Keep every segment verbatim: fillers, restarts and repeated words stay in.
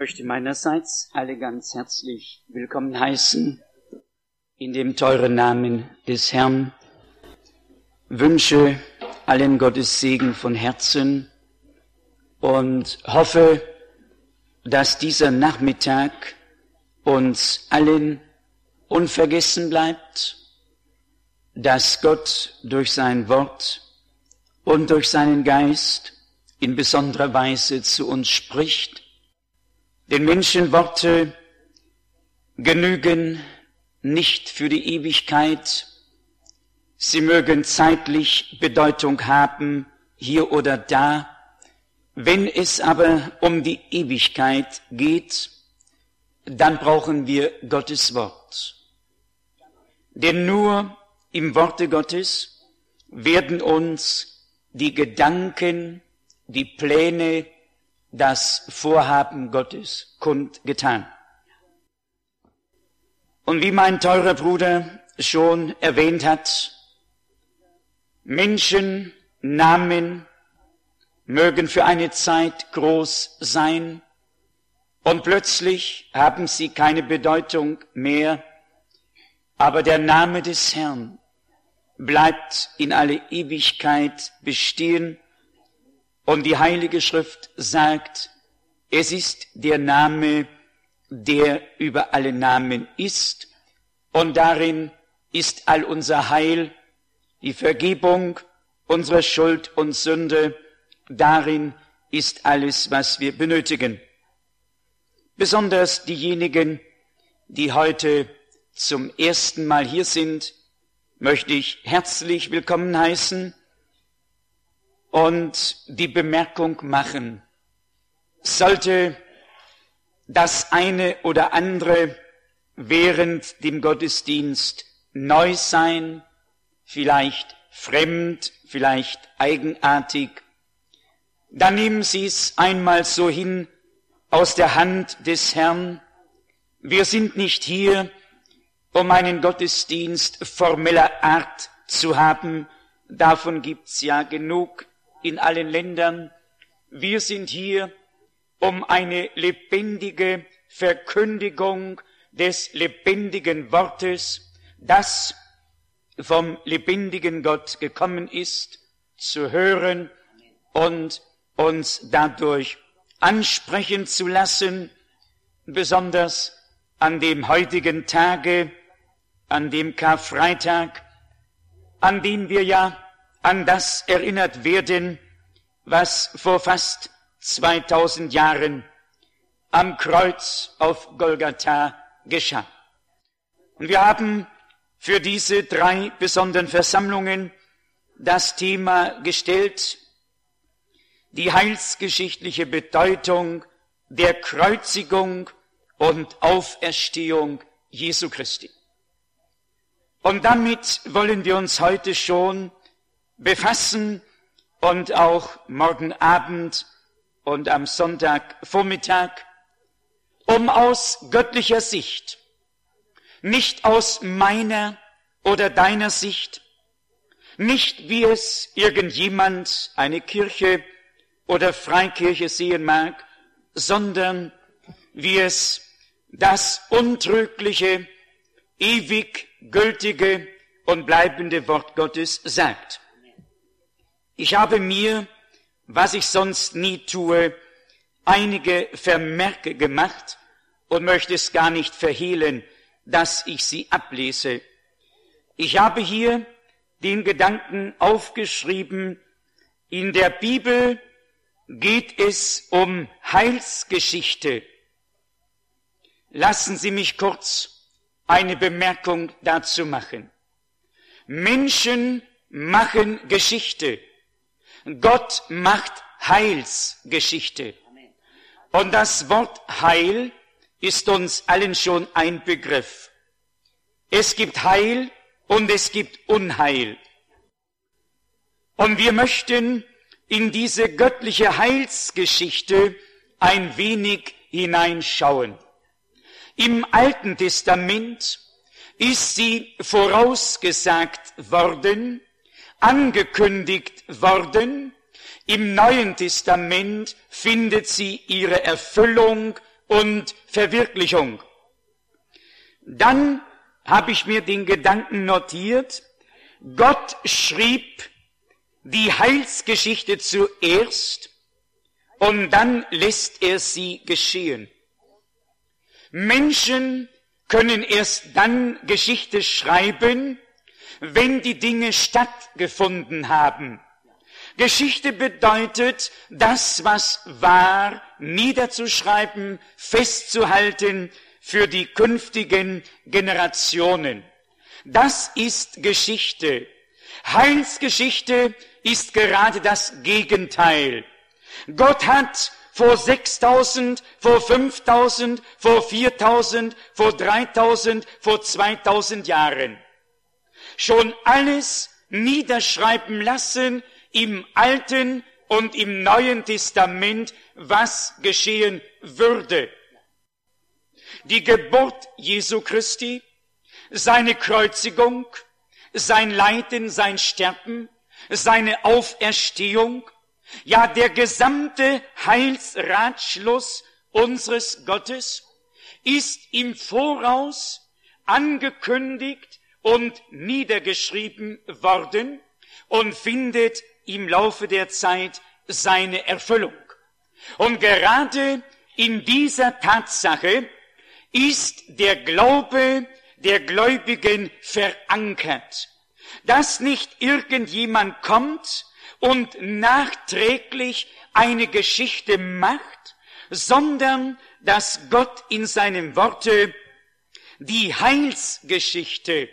möchte meinerseits alle ganz herzlich willkommen heißen in dem teuren Namen des Herrn, wünsche allen Gottes Segen von Herzen und hoffe, dass dieser Nachmittag uns allen unvergessen bleibt, dass Gott durch sein Wort und durch seinen Geist in besonderer Weise zu uns spricht. Denn Menschenworte genügen nicht für die Ewigkeit. Sie mögen zeitlich Bedeutung haben, hier oder da. Wenn es aber um die Ewigkeit geht, dann brauchen wir Gottes Wort. Denn nur im Worte Gottes werden uns die Gedanken, die Pläne, das Vorhaben Gottes kundgetan. Und wie mein teurer Bruder schon erwähnt hat, Menschennamen mögen für eine Zeit groß sein und plötzlich haben sie keine Bedeutung mehr, aber der Name des Herrn bleibt in alle Ewigkeit bestehen. Und die Heilige Schrift sagt, es ist der Name, der über alle Namen ist, und darin ist all unser Heil, die Vergebung unserer Schuld und Sünde, darin ist alles, was wir benötigen. Besonders diejenigen, die heute zum ersten Mal hier sind, möchte ich herzlich willkommen heißen und die Bemerkung machen, sollte das eine oder andere während dem Gottesdienst neu sein, vielleicht fremd, vielleicht eigenartig, dann nehmen Sie es einmal so hin aus der Hand des Herrn. Wir sind nicht hier, um einen Gottesdienst formeller Art zu haben, davon gibt's ja genug in allen Ländern. Wir sind hier, um eine lebendige Verkündigung des lebendigen Wortes, das vom lebendigen Gott gekommen ist, zu hören und uns dadurch ansprechen zu lassen, besonders an dem heutigen Tage, an dem Karfreitag, an dem wir ja an das erinnert werden, was vor fast zweitausend Jahren am Kreuz auf Golgatha geschah. Und wir haben für diese drei besonderen Versammlungen das Thema gestellt, die heilsgeschichtliche Bedeutung der Kreuzigung und Auferstehung Jesu Christi. Und damit wollen wir uns heute schon befassen und auch morgen Abend und am Sonntagvormittag, um aus göttlicher Sicht, nicht aus meiner oder deiner Sicht, nicht wie es irgendjemand, eine Kirche oder Freikirche sehen mag, sondern wie es das untrügliche, ewig gültige und bleibende Wort Gottes sagt. Ich habe mir, was ich sonst nie tue, einige Vermerke gemacht und möchte es gar nicht verhehlen, dass ich sie ablese. Ich habe hier den Gedanken aufgeschrieben, in der Bibel geht es um Heilsgeschichte. Lassen Sie mich kurz eine Bemerkung dazu machen. Menschen machen Geschichte. Gott macht Heilsgeschichte. Und das Wort Heil ist uns allen schon ein Begriff. Es gibt Heil und es gibt Unheil. Und wir möchten in diese göttliche Heilsgeschichte ein wenig hineinschauen. Im Alten Testament ist sie vorausgesagt worden, angekündigt worden. Im Neuen Testament findet sie ihre Erfüllung und Verwirklichung. Dann habe ich mir den Gedanken notiert, Gott schrieb die Heilsgeschichte zuerst und dann lässt er sie geschehen. Menschen können erst dann Geschichte schreiben, wenn die Dinge stattgefunden haben. Geschichte bedeutet, das, was war, niederzuschreiben, festzuhalten für die künftigen Generationen. Das ist Geschichte. Heilsgeschichte ist gerade das Gegenteil. Gott hat vor sechstausend, vor fünftausend, vor viertausend, vor dreitausend, vor zweitausend Jahren schon alles niederschreiben lassen im Alten und im Neuen Testament, was geschehen würde. Die Geburt Jesu Christi, seine Kreuzigung, sein Leiden, sein Sterben, seine Auferstehung, ja, der gesamte Heilsratschluss unseres Gottes ist im Voraus angekündigt und niedergeschrieben worden und findet im Laufe der Zeit seine Erfüllung. Und gerade in dieser Tatsache ist der Glaube der Gläubigen verankert, dass nicht irgendjemand kommt und nachträglich eine Geschichte macht, sondern dass Gott in seinem Worte die Heilsgeschichte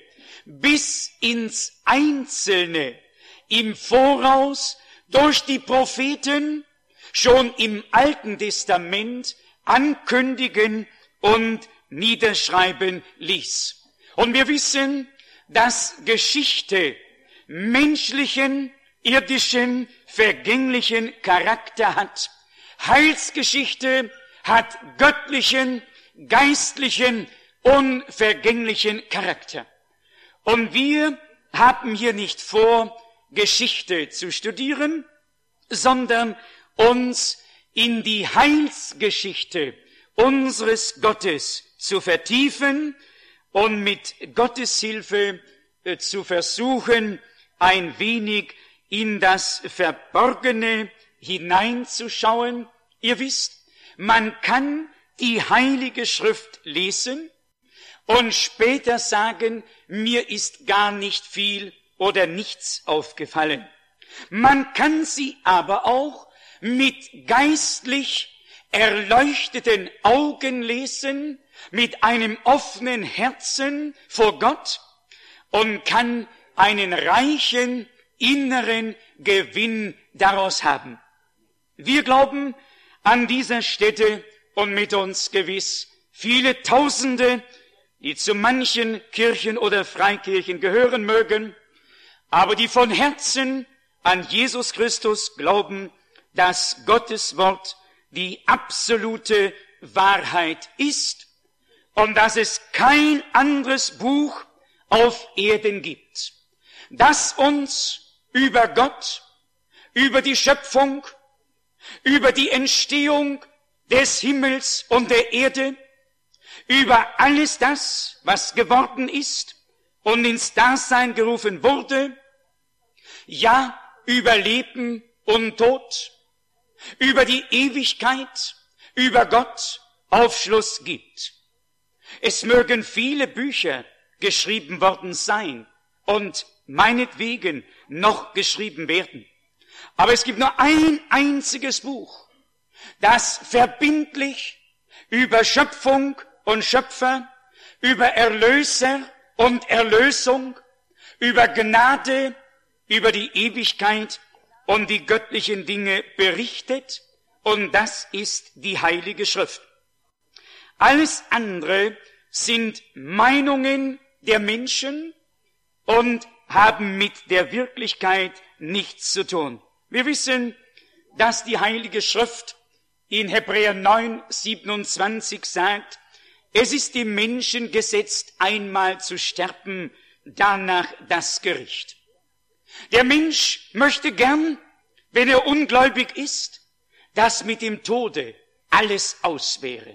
bis ins Einzelne im Voraus durch die Propheten schon im Alten Testament ankündigen und niederschreiben ließ. Und wir wissen, dass Geschichte menschlichen, irdischen, vergänglichen Charakter hat. Heilsgeschichte hat göttlichen, geistlichen, unvergänglichen Charakter. Und wir haben hier nicht vor, Geschichte zu studieren, sondern uns in die Heilsgeschichte unseres Gottes zu vertiefen und mit Gottes Hilfe äh, zu versuchen, ein wenig in das Verborgene hineinzuschauen. Ihr wisst, man kann die Heilige Schrift lesen und später sagen, mir ist gar nicht viel oder nichts aufgefallen. Man kann sie aber auch mit geistlich erleuchteten Augen lesen, mit einem offenen Herzen vor Gott und kann einen reichen inneren Gewinn daraus haben. Wir glauben an dieser Stätte und mit uns gewiss viele Tausende, die zu manchen Kirchen oder Freikirchen gehören mögen, aber die von Herzen an Jesus Christus glauben, dass Gottes Wort die absolute Wahrheit ist und dass es kein anderes Buch auf Erden gibt, das uns über Gott, über die Schöpfung, über die Entstehung des Himmels und der Erde, über alles das, was geworden ist und ins Dasein gerufen wurde, ja, über Leben und Tod, über die Ewigkeit, über Gott Aufschluss gibt. Es mögen viele Bücher geschrieben worden sein und meinetwegen noch geschrieben werden. Aber es gibt nur ein einziges Buch, das verbindlich über Schöpfung und Schöpfer, über Erlöser und Erlösung, über Gnade, über die Ewigkeit und die göttlichen Dinge berichtet, und das ist die Heilige Schrift. Alles andere sind Meinungen der Menschen und haben mit der Wirklichkeit nichts zu tun. Wir wissen, dass die Heilige Schrift in Hebräer neun, siebenundzwanzig sagt, es ist dem Menschen gesetzt, einmal zu sterben, danach das Gericht. Der Mensch möchte gern, wenn er ungläubig ist, dass mit dem Tode alles aus wäre.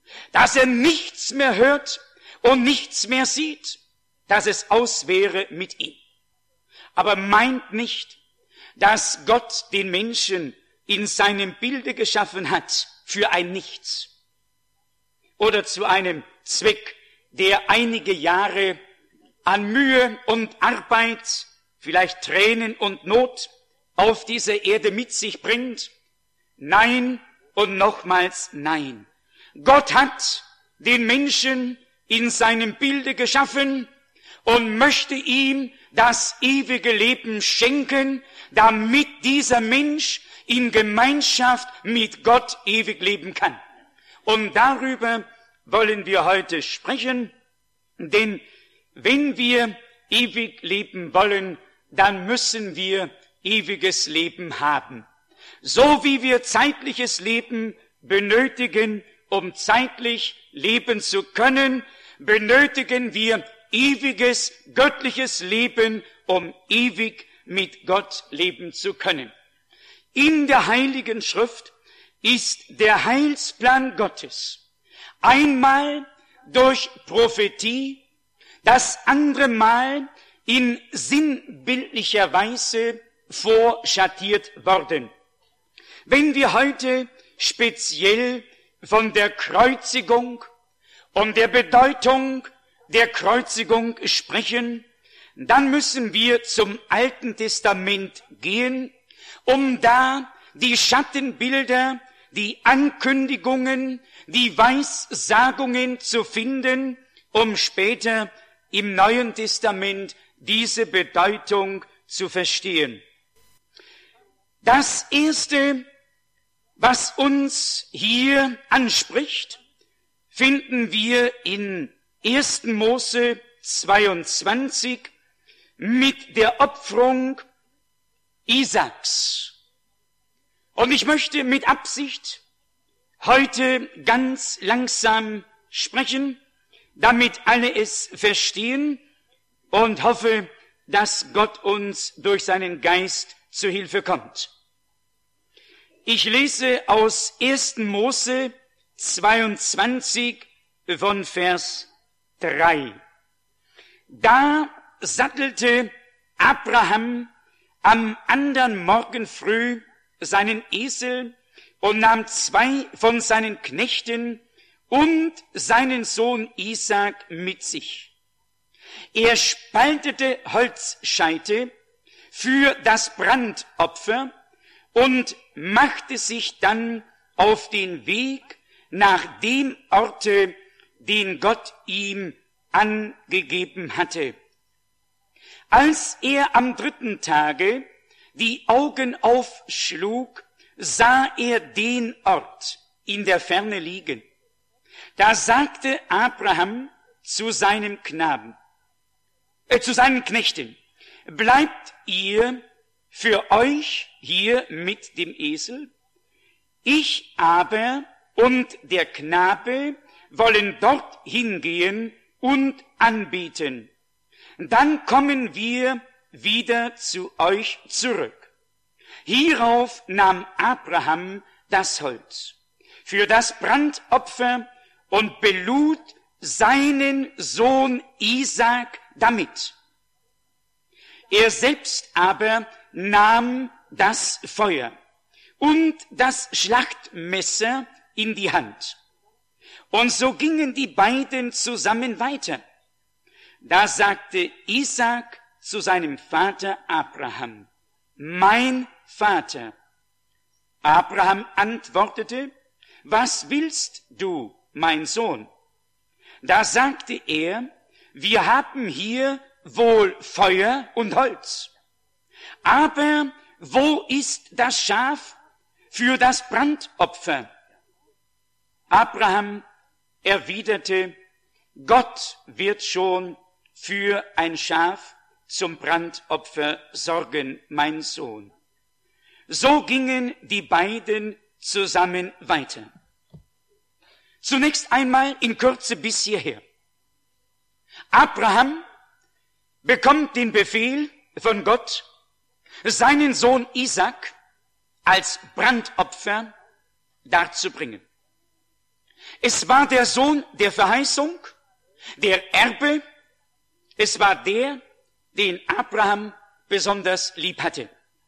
dass er nichts mehr hört und nichts mehr sieht, dass es aus wäre mit ihm. Aber meint nicht, dass Gott den Menschen in seinem Bilde geschaffen hat für ein Nichts oder zu einem Zweck, der einige Jahre an Mühe und Arbeit, vielleicht Tränen und Not auf dieser Erde mit sich bringt. Nein und nochmals nein. Gott hat den Menschen in seinem Bilde geschaffen und möchte ihm das ewige Leben schenken, damit dieser Mensch in Gemeinschaft mit Gott ewig leben kann. Und darüber wollen wir heute sprechen, denn wenn wir ewig leben wollen, dann müssen wir ewiges Leben haben. So wie wir zeitliches Leben benötigen, um zeitlich leben zu können, benötigen wir ewiges, göttliches Leben, um ewig mit Gott leben zu können. In der Heiligen Schrift ist der Heilsplan Gottes einmal durch Prophetie, das andere Mal in sinnbildlicher Weise vorschattiert worden. Wenn wir heute speziell von der Kreuzigung und der Bedeutung der Kreuzigung sprechen, dann müssen wir zum Alten Testament gehen, um da die Schattenbilder, die Ankündigungen, die Weissagungen zu finden, um später im Neuen Testament diese Bedeutung zu verstehen. Das Erste, was uns hier anspricht, finden wir in ersten Mose zweiundzwanzig mit der Opferung Isaaks. Und ich möchte mit Absicht heute ganz langsam sprechen, damit alle es verstehen, und hoffe, dass Gott uns durch seinen Geist zu Hilfe kommt. Ich lese aus ersten Mose zweiundzwanzig von Vers drei. Da sattelte Abraham am andern Morgen früh seinen Esel und nahm zwei von seinen Knechten und seinen Sohn Isaak mit sich. Er spaltete Holzscheite für das Brandopfer und machte sich dann auf den Weg nach dem Orte, den Gott ihm angegeben hatte. Als er am dritten Tage die Augen aufschlug, sah er den Ort in der Ferne liegen. Da sagte Abraham zu seinem Knaben, äh, zu seinen Knechten, bleibt ihr für euch hier mit dem Esel? Ich aber und der Knabe wollen dort hingehen und anbeten. Dann kommen wir wieder zu euch zurück. Hierauf nahm Abraham das Holz für das Brandopfer und belud seinen Sohn Isaak damit. Er selbst aber nahm das Feuer und das Schlachtmesser in die Hand. Und so gingen die beiden zusammen weiter. Da sagte Isaak zu seinem Vater Abraham, mein Vater. Abraham antwortete, was willst du, mein Sohn? Da sagte er, wir haben hier wohl Feuer und Holz. Aber wo ist das Schaf für das Brandopfer? Abraham erwiderte, Gott wird schon für ein Schaf zum Brandopfer sorgen, mein Sohn. So gingen die beiden zusammen weiter. Zunächst einmal in Kürze bis hierher. Abraham bekommt den Befehl von Gott, seinen Sohn Isaak als Brandopfer darzubringen. Es war der Sohn der Verheißung, der Erbe. Es war der, den Abraham besonders lieb hatte.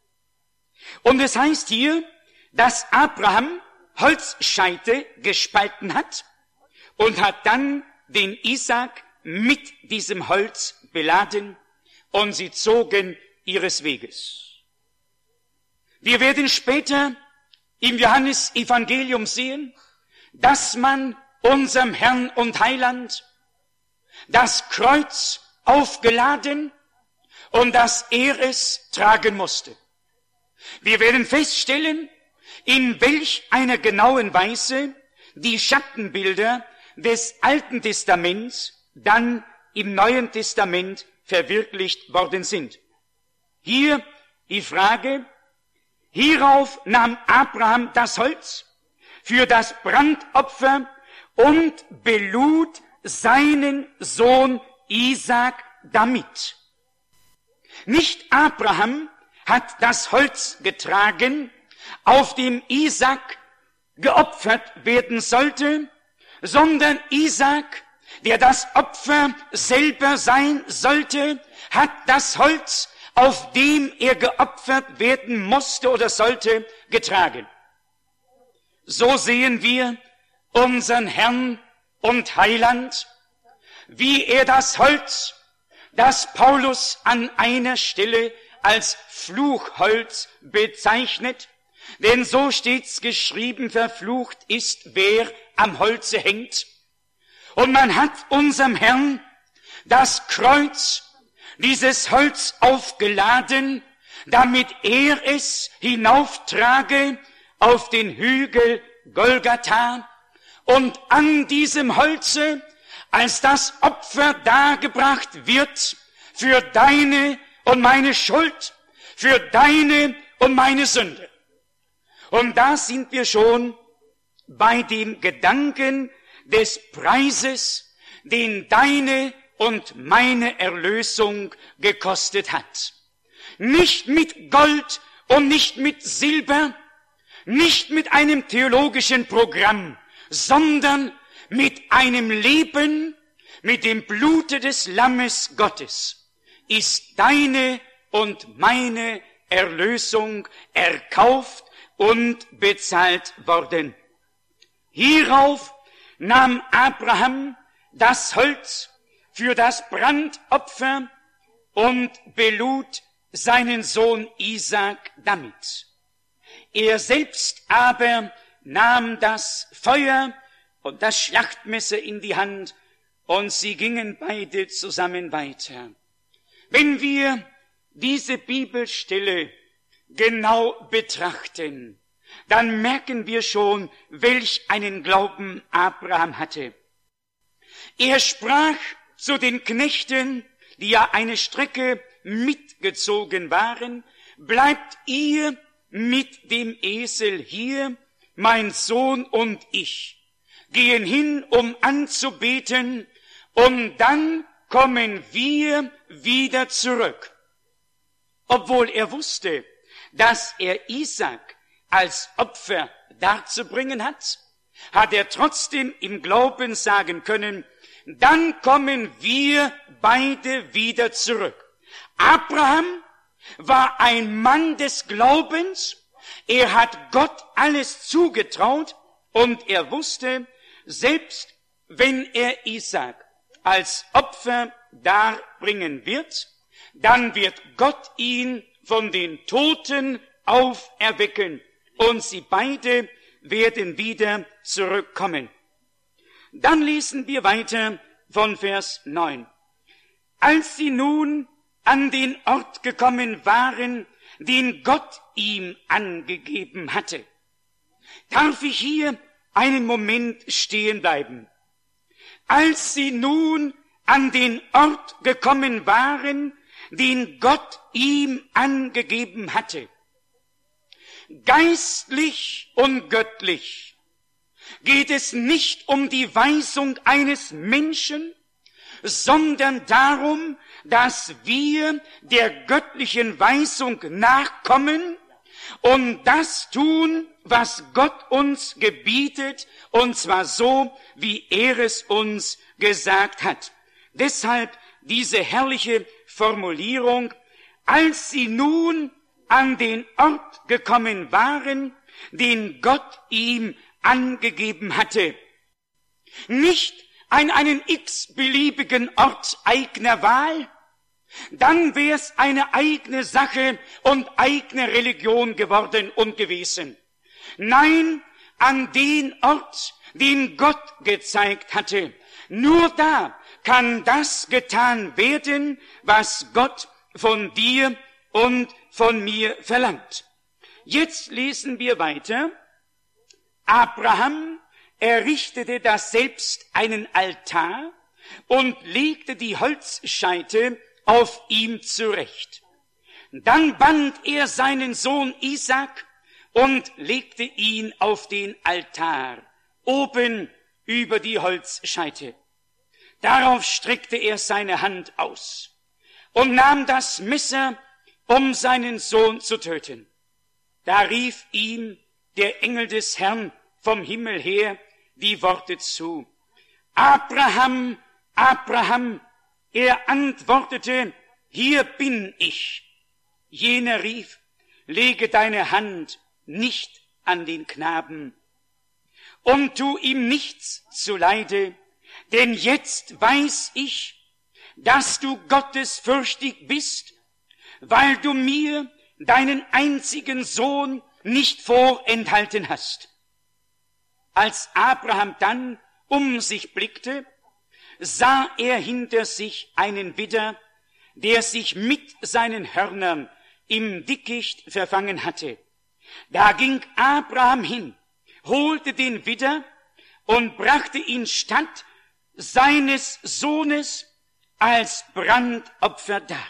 Und es heißt hier, dass Abraham Holzscheite gespalten hat und hat dann den Isaak mit diesem Holz beladen und sie zogen ihres Weges. Wir werden später im Johannesevangelium sehen, dass man unserem Herrn und Heiland das Kreuz aufgeladen und dass er es tragen musste. Wir werden feststellen, in welch einer genauen Weise die Schattenbilder des Alten Testaments dann im Neuen Testament verwirklicht worden sind. Hier die Frage: Hierauf nahm Abraham das Holz für das Brandopfer und belud seinen Sohn Isaak damit. Nicht Abraham hat das Holz getragen, auf dem Isaak geopfert werden sollte, sondern Isaak, der das Opfer selber sein sollte, hat das Holz, auf dem er geopfert werden musste oder sollte, getragen. So sehen wir unseren Herrn und Heiland, wie er das Holz, das Paulus an einer Stelle als Fluchholz bezeichnet, denn so steht's geschrieben, verflucht ist, wer am Holze hängt. Und man hat unserem Herrn das Kreuz, dieses Holz aufgeladen, damit er es hinauftrage auf den Hügel Golgatha und an diesem Holze als das Opfer dargebracht wird für deine und meine Schuld, für deine und meine Sünde. Und da sind wir schon bei dem Gedanken des Preises, den deine und meine Erlösung gekostet hat. Nicht mit Gold und nicht mit Silber, nicht mit einem theologischen Programm, sondern mit einem Leben, mit dem Blute des Lammes Gottes, ist deine und meine Erlösung erkauft und bezahlt worden. Hierauf nahm Abraham das Holz für das Brandopfer und belud seinen Sohn Isaak damit. Er selbst aber nahm das Feuer und das Schlachtmesser in die Hand, und sie gingen beide zusammen weiter. Wenn wir diese Bibelstelle genau betrachten, dann merken wir schon, welch einen Glauben Abraham hatte. Er sprach zu den Knechten, die ja eine Strecke mitgezogen waren: Bleibt ihr mit dem Esel hier, mein Sohn und ich gehen hin, um anzubeten, und dann kommen wir wieder zurück. Obwohl er wusste, dass er Isaak als Opfer darzubringen hat, hat er trotzdem im Glauben sagen können: Dann kommen wir beide wieder zurück. Abraham war ein Mann des Glaubens, er hat Gott alles zugetraut und er wusste, selbst wenn er Isaak als Opfer darbringen wird, dann wird Gott ihn von den Toten auferwecken und sie beide werden wieder zurückkommen. Dann lesen wir weiter von Vers neun. Als sie nun an den Ort gekommen waren, den Gott ihm angegeben hatte. Darf ich hier einen Moment stehen bleiben? Als sie nun an den Ort gekommen waren, den Gott ihm angegeben hatte. Geistlich und göttlich geht es nicht um die Weisung eines Menschen, sondern darum, dass wir der göttlichen Weisung nachkommen und das tun, was Gott uns gebietet, und zwar so, wie er es uns gesagt hat. Deshalb diese herrliche Formulierung: Als sie nun an den Ort gekommen waren, den Gott ihm angegeben hatte. Nicht an einen x-beliebigen Ort eigener Wahl, dann wäre es eine eigene Sache und eigene Religion geworden und gewesen. Nein, an den Ort, den Gott gezeigt hatte. Nur da kann das getan werden, was Gott von dir und von mir verlangt. Jetzt lesen wir weiter. Abraham errichtete daselbst einen Altar und legte die Holzscheite auf ihm zurecht. Dann band er seinen Sohn Isaak und legte ihn auf den Altar, oben über die Holzscheite. Darauf streckte er seine Hand aus und nahm das Messer, um seinen Sohn zu töten. Da rief ihm der Engel des Herrn vom Himmel her die Worte zu: Abraham, Abraham. Er antwortete: Hier bin ich. Jener rief: Lege deine Hand nicht an den Knaben und tu ihm nichts zuleide, denn jetzt weiß ich, dass du gottesfürchtig bist, weil du mir deinen einzigen Sohn nicht vorenthalten hast. Als Abraham dann um sich blickte, sah er hinter sich einen Widder, der sich mit seinen Hörnern im Dickicht verfangen hatte. Da ging Abraham hin, holte den Widder und brachte ihn statt seines Sohnes als Brandopfer dar.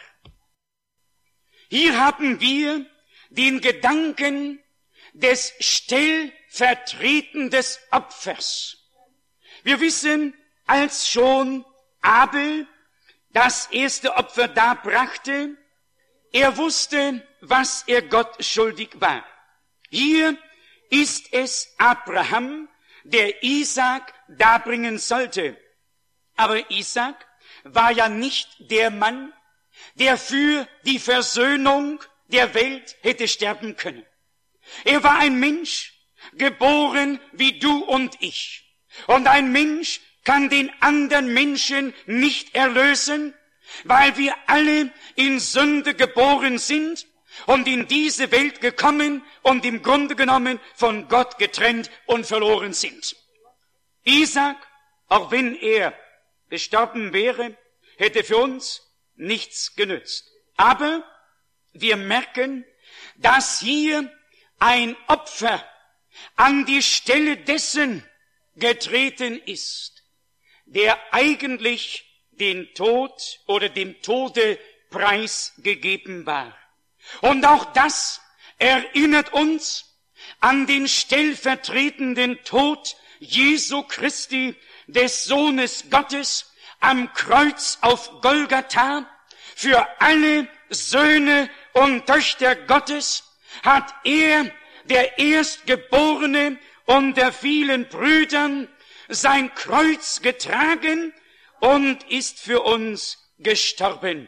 Hier haben wir den Gedanken des Stellvertretens des Opfers. Wir wissen, als schon Abel das erste Opfer darbrachte, er wusste, was er Gott schuldig war. Hier ist es Abraham, der Isaak darbringen sollte. Aber Isaak war ja nicht der Mann, der für die Versöhnung der Welt hätte sterben können. Er war ein Mensch, geboren wie du und ich. Und ein Mensch kann den anderen Menschen nicht erlösen, weil wir alle in Sünde geboren sind und in diese Welt gekommen und im Grunde genommen von Gott getrennt und verloren sind. Isaak, auch wenn er gestorben wäre, hätte für uns nichts genützt. Aber wir merken, dass hier ein Opfer an die Stelle dessen getreten ist, der eigentlich den Tod oder dem Tode preisgegeben war. Und auch das erinnert uns an den stellvertretenden Tod Jesu Christi, des Sohnes Gottes, am Kreuz auf Golgatha. Für alle Söhne und Töchter Gottes hat er, der Erstgeborene unter vielen Brüdern, sein Kreuz getragen und ist für uns gestorben.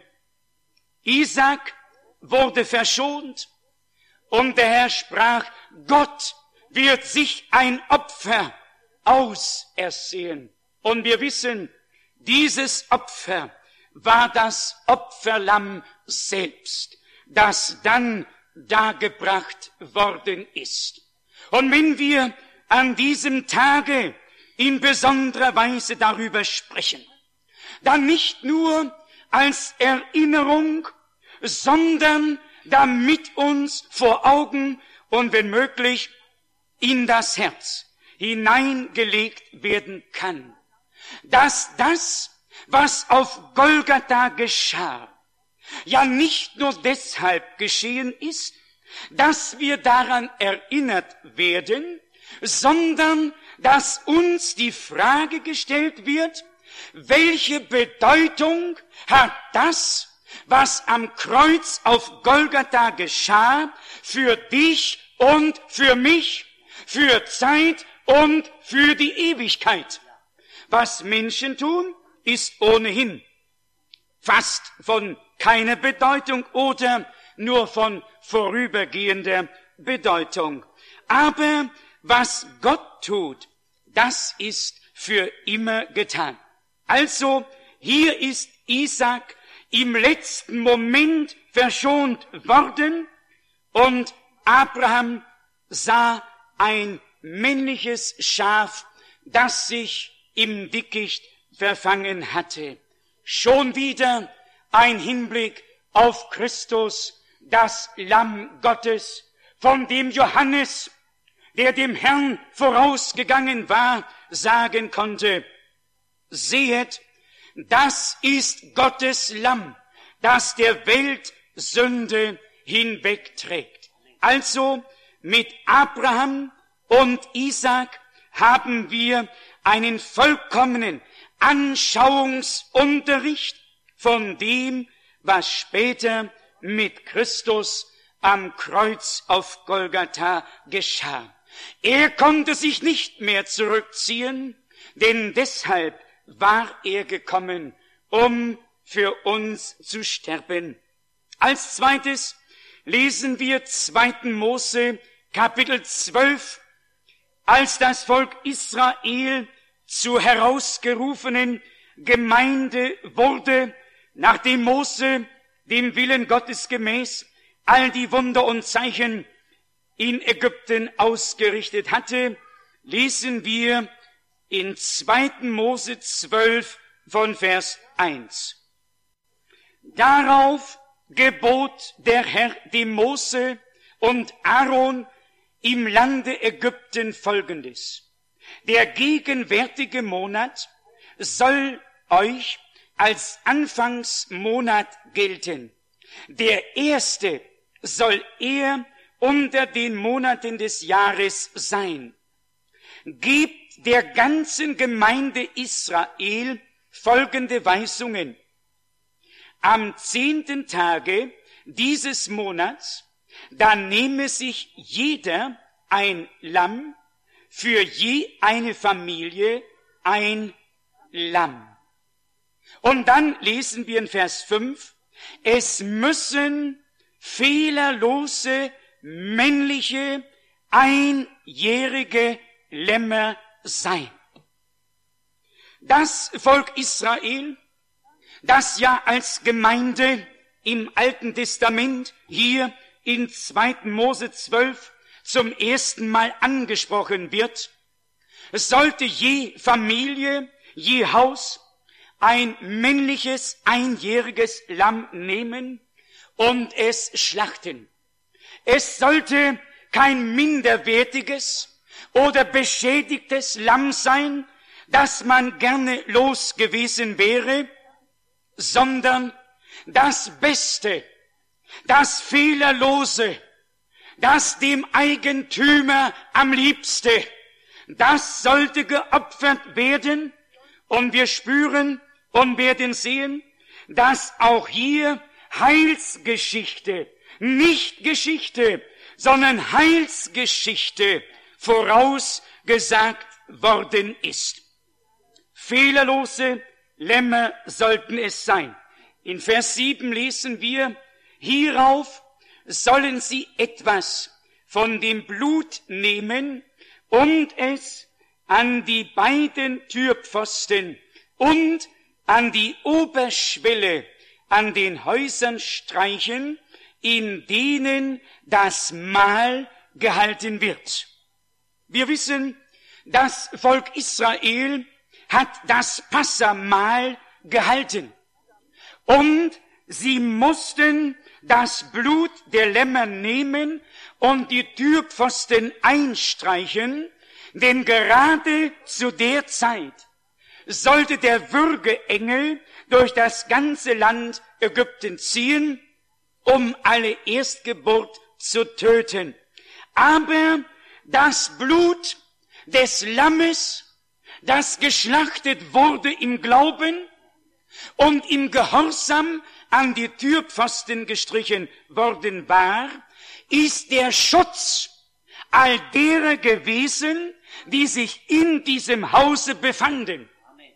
Isaak wurde verschont und der Herr sprach: Gott wird sich ein Opfer ausersehen. Und wir wissen, dieses Opfer war das Opferlamm selbst, das dann dargebracht worden ist. Und wenn wir an diesem Tage in besonderer Weise darüber sprechen, dann nicht nur als Erinnerung, sondern damit uns vor Augen und wenn möglich in das Herz hineingelegt werden kann, dass das, was auf Golgatha geschah, ja nicht nur deshalb geschehen ist, dass wir daran erinnert werden, sondern dass uns die Frage gestellt wird: Welche Bedeutung hat das, was am Kreuz auf Golgatha geschah, für dich und für mich für Zeit und für die Ewigkeit. Was Menschen tun, ist ohnehin fast von keiner Bedeutung oder nur von vorübergehender Bedeutung. Aber was Gott tut, das ist für immer getan. Also, hier ist Isaak im letzten Moment verschont worden und Abraham sah ein männliches Schaf, das sich im Dickicht verfangen hatte. Schon wieder ein Hinblick auf Christus, das Lamm Gottes, von dem Johannes, der dem Herrn vorausgegangen war, sagen konnte, sehet, das ist Gottes Lamm, das der Welt Sünde hinwegträgt. Also mit Abraham und Isaak haben wir einen vollkommenen Anschauungsunterricht von dem, was später mit Christus am Kreuz auf Golgatha geschah. Er konnte sich nicht mehr zurückziehen, denn deshalb war er gekommen, um für uns zu sterben. Als zweites lesen wir zweiten Mose, Kapitel zwölf, als das Volk Israel zur herausgerufenen Gemeinde wurde, nachdem Mose dem Willen Gottes gemäß all die Wunder und Zeichen in Ägypten ausgerichtet hatte, lesen wir in zweiten Mose zwölf von Vers eins. Darauf gebot der Herr dem Mose und Aaron im Lande Ägypten Folgendes: Der gegenwärtige Monat soll euch als Anfangsmonat gelten. Der erste soll er unter den Monaten des Jahres sein. Gebt der ganzen Gemeinde Israel folgende Weisungen. Am zehnten Tage dieses Monats, da nehme sich jeder ein Lamm, für je eine Familie ein Lamm. Und dann lesen wir in Vers fünf, es müssen fehlerlose, männliche, einjährige Lämmer sein. Das Volk Israel, das ja als Gemeinde im Alten Testament hier in zweiten Mose zwölf zum ersten Mal angesprochen wird, es sollte je Familie, je Haus ein männliches, einjähriges Lamm nehmen und es schlachten. Es sollte kein minderwertiges oder beschädigtes Lamm sein, das man gerne los gewesen wäre, sondern das Beste, das Fehlerlose, das dem Eigentümer am liebste, das sollte geopfert werden. Und wir spüren und werden sehen, dass auch hier Heilsgeschichte, nicht Geschichte, sondern Heilsgeschichte vorausgesagt worden ist. Fehlerlose Lämmer sollten es sein. In Vers sieben lesen wir, hierauf sollen sie etwas von dem Blut nehmen und es an die beiden Türpfosten und an die Oberschwelle an den Häusern streichen, in denen das Mahl gehalten wird. Wir wissen, das Volk Israel hat das Passahmahl gehalten. Und sie mussten das Blut der Lämmer nehmen und die Türpfosten einstreichen, denn gerade zu der Zeit sollte der Würgeengel durch das ganze Land Ägypten ziehen, um alle Erstgeburt zu töten. Aber das Blut des Lammes, das geschlachtet wurde im Glauben und im Gehorsam an die Türpfosten gestrichen worden war, ist der Schutz all derer gewesen, die sich in diesem Hause befanden.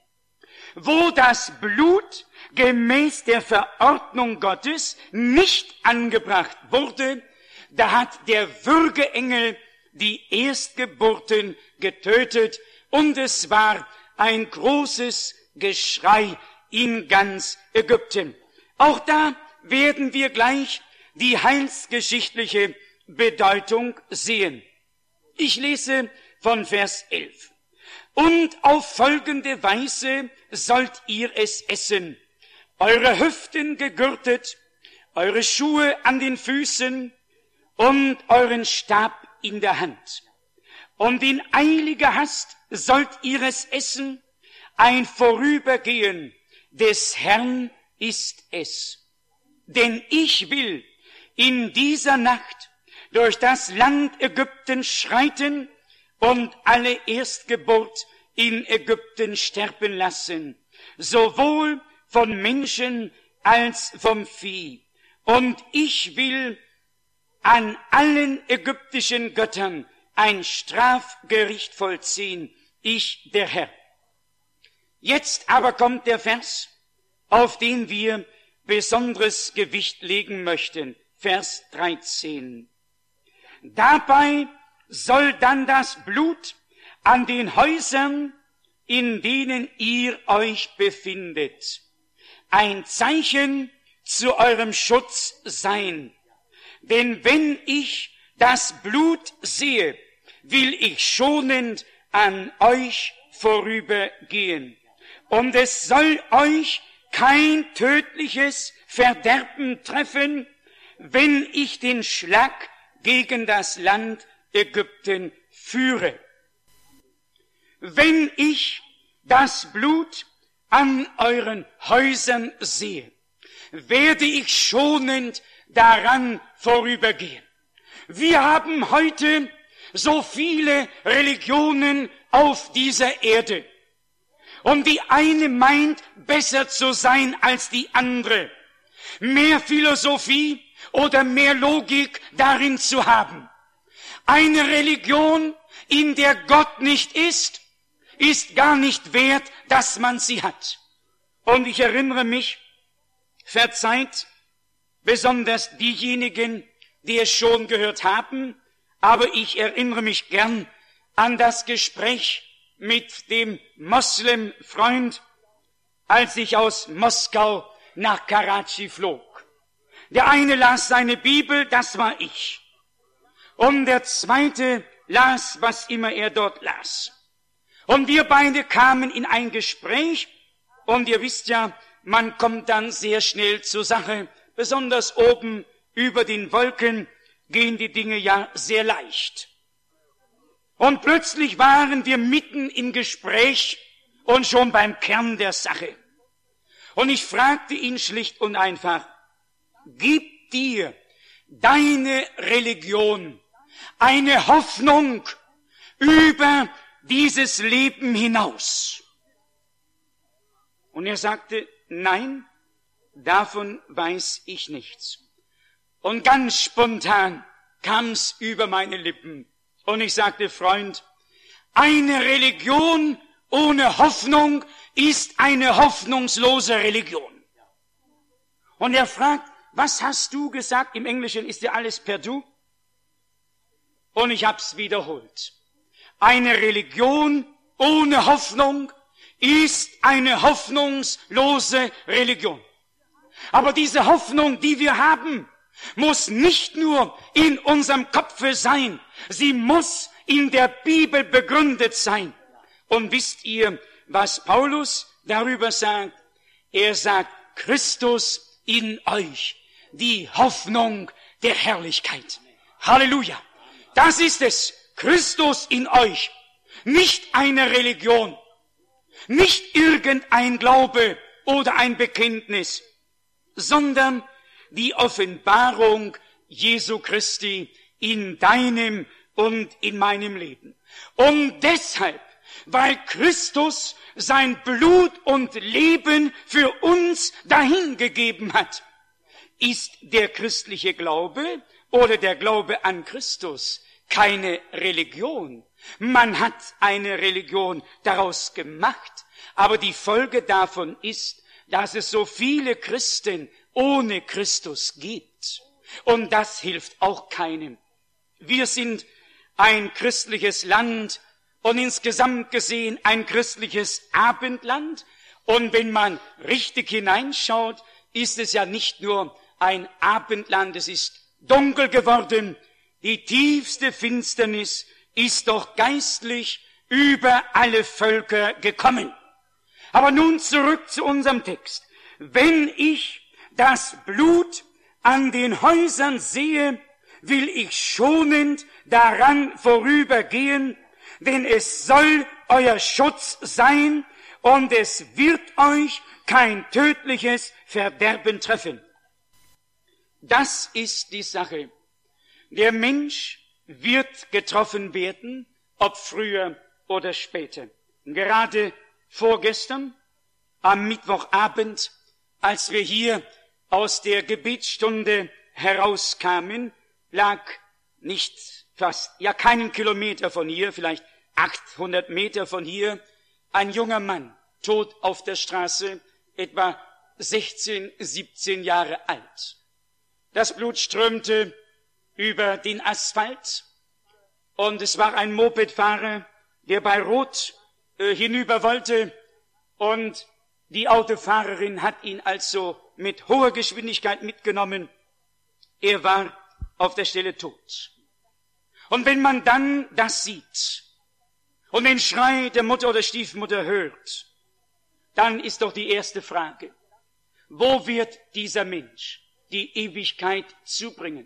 Wo das Blut gemäß der Verordnung Gottes nicht angebracht wurde, da hat der Würgeengel die Erstgeburten getötet und es war ein großes Geschrei in ganz Ägypten. Auch da werden wir gleich die heilsgeschichtliche Bedeutung sehen. Ich lese von Vers elf. Und auf folgende Weise sollt ihr es essen, eure Hüften gegürtet, eure Schuhe an den Füßen und euren Stab in der Hand. Und in eiliger Hast sollt ihr es essen, ein Vorübergehen des Herrn ist es. Denn ich will in dieser Nacht durch das Land Ägypten schreiten und alle Erstgeburt in Ägypten sterben lassen, sowohl von Menschen als vom Vieh. Und ich will an allen ägyptischen Göttern ein Strafgericht vollziehen, ich der Herr. Jetzt aber kommt der Vers, auf den wir besonderes Gewicht legen möchten, Vers dreizehn. Dabei soll dann das Blut an den Häusern, in denen ihr euch befindet, ein Zeichen zu eurem Schutz sein. Denn wenn ich das Blut sehe, will ich schonend an euch vorübergehen. Und es soll euch kein tödliches Verderben treffen, wenn ich den Schlag gegen das Land Ägypten führe. Wenn ich das Blut an euren Häusern sehe, werde ich schonend daran vorübergehen. Wir haben heute so viele Religionen auf dieser Erde. Und die eine meint, besser zu sein als die andere, mehr Philosophie oder mehr Logik darin zu haben. Eine Religion, in der Gott nicht ist, ist gar nicht wert, dass man sie hat. Und ich erinnere mich, verzeiht, besonders diejenigen, die es schon gehört haben, aber ich erinnere mich gern an das Gespräch mit dem Moslem-Freund, als ich aus Moskau nach Karachi flog. Der eine las seine Bibel, das war ich. Und der zweite las, was immer er dort las. Und wir beide kamen in ein Gespräch, und ihr wisst ja, man kommt dann sehr schnell zur Sache. Besonders oben über den Wolken gehen die Dinge ja sehr leicht. Und plötzlich waren wir mitten im Gespräch und schon beim Kern der Sache. Und ich fragte ihn schlicht und einfach, gibt dir deine Religion eine Hoffnung über dieses Leben hinaus? Und er sagte, nein, davon weiß ich nichts. Und ganz spontan kam's über meine Lippen. Und ich sagte, Freund, eine Religion ohne Hoffnung ist eine hoffnungslose Religion. Und er fragt, was hast du gesagt? Im Englischen ist ja alles per Du. Und ich hab's wiederholt. Eine Religion ohne Hoffnung ist eine hoffnungslose Religion. Aber diese Hoffnung, die wir haben, muss nicht nur in unserem Kopfe sein, sie muss in der Bibel begründet sein. Und wisst ihr, was Paulus darüber sagt? Er sagt, Christus in euch, die Hoffnung der Herrlichkeit. Halleluja! Das ist es, Christus in euch. Nicht eine Religion, nicht irgendein Glaube oder ein Bekenntnis, sondern die Offenbarung Jesu Christi in deinem und in meinem Leben. Und deshalb, weil Christus sein Blut und Leben für uns dahingegeben hat, ist der christliche Glaube oder der Glaube an Christus keine Religion. Man hat eine Religion daraus gemacht, aber die Folge davon ist, dass es so viele Christen ohne Christus gibt. Und das hilft auch keinem. Wir sind ein christliches Land und insgesamt gesehen ein christliches Abendland. Und wenn man richtig hineinschaut, ist es ja nicht nur ein Abendland, es ist dunkel geworden. Die tiefste Finsternis ist doch geistlich über alle Völker gekommen. Aber nun zurück zu unserem Text. Wenn ich das Blut an den Häusern sehe, will ich schonend daran vorübergehen, denn es soll euer Schutz sein und es wird euch kein tödliches Verderben treffen. Das ist die Sache. Der Mensch wird getroffen werden, ob früher oder später. Gerade vorgestern, am Mittwochabend, als wir hier aus der Gebetsstunde herauskamen, lag nicht fast, ja keinen Kilometer von hier, vielleicht achthundert Meter von hier, ein junger Mann, tot auf der Straße, etwa sechzehn, siebzehn Jahre alt. Das Blut strömte über den Asphalt und es war ein Mopedfahrer, der bei Rot äh, hinüber wollte und die Autofahrerin hat ihn also mit hoher Geschwindigkeit mitgenommen. Er war auf der Stelle tot. Und wenn man dann das sieht und den Schrei der Mutter oder Stiefmutter hört, dann ist doch die erste Frage, wo wird dieser Mensch die Ewigkeit zubringen?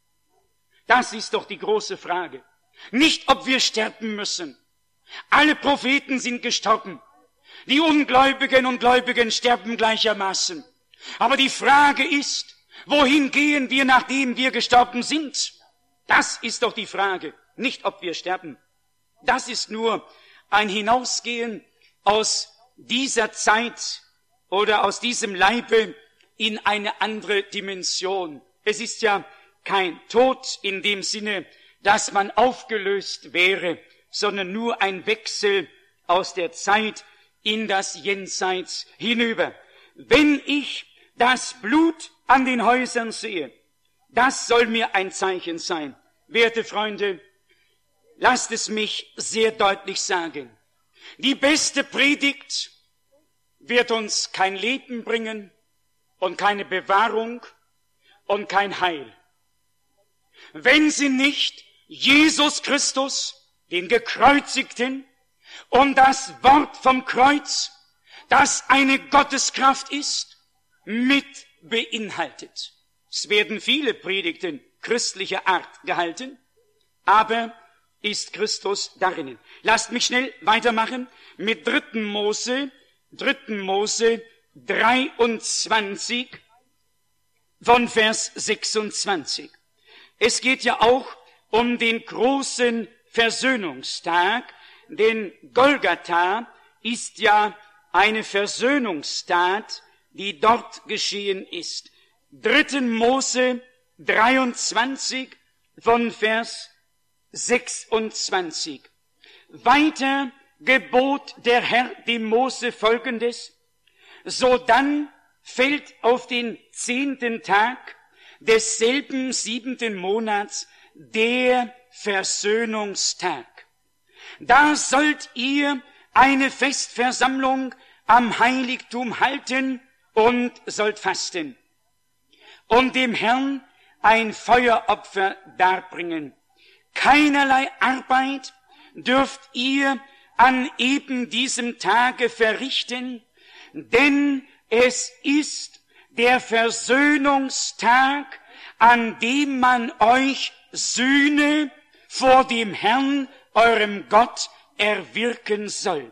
Das ist doch die große Frage. Nicht, ob wir sterben müssen. Alle Propheten sind gestorben. Die Ungläubigen und Gläubigen sterben gleichermaßen. Aber die Frage ist, wohin gehen wir, nachdem wir gestorben sind? Das ist doch die Frage, nicht ob wir sterben. Das ist nur ein Hinausgehen aus dieser Zeit oder aus diesem Leibe in eine andere Dimension. Es ist ja kein Tod in dem Sinne, dass man aufgelöst wäre, sondern nur ein Wechsel aus der Zeit in das Jenseits hinüber. Wenn ich das Blut an den Häusern sehe, das soll mir ein Zeichen sein. Werte Freunde, lasst es mich sehr deutlich sagen. Die beste Predigt wird uns kein Leben bringen und keine Bewahrung und kein Heil. Wenn sie nicht Jesus Christus, den Gekreuzigten, und das Wort vom Kreuz, das eine Gotteskraft ist, mit beinhaltet. Es werden viele Predigten christlicher Art gehalten, aber ist Christus darinnen. Lasst mich schnell weitermachen mit dritten Mose, dritten Mose dreiundzwanzig von Vers sechsundzwanzig. Es geht ja auch um den großen Versöhnungstag, denn Golgatha ist ja eine Versöhnungstat, die dort geschehen ist. dritten Mose dreiundzwanzig von Vers sechsundzwanzig. Weiter gebot der Herr dem Mose Folgendes: Sodann fällt auf den zehnten Tag desselben siebenten Monats der Versöhnungstag. Da sollt ihr eine Festversammlung am Heiligtum halten und sollt fasten und dem Herrn ein Feueropfer darbringen. Keinerlei Arbeit dürft ihr an eben diesem Tage verrichten, denn es ist der Versöhnungstag, an dem man euch Sühne vor dem Herrn, eurem Gott, erwirken soll.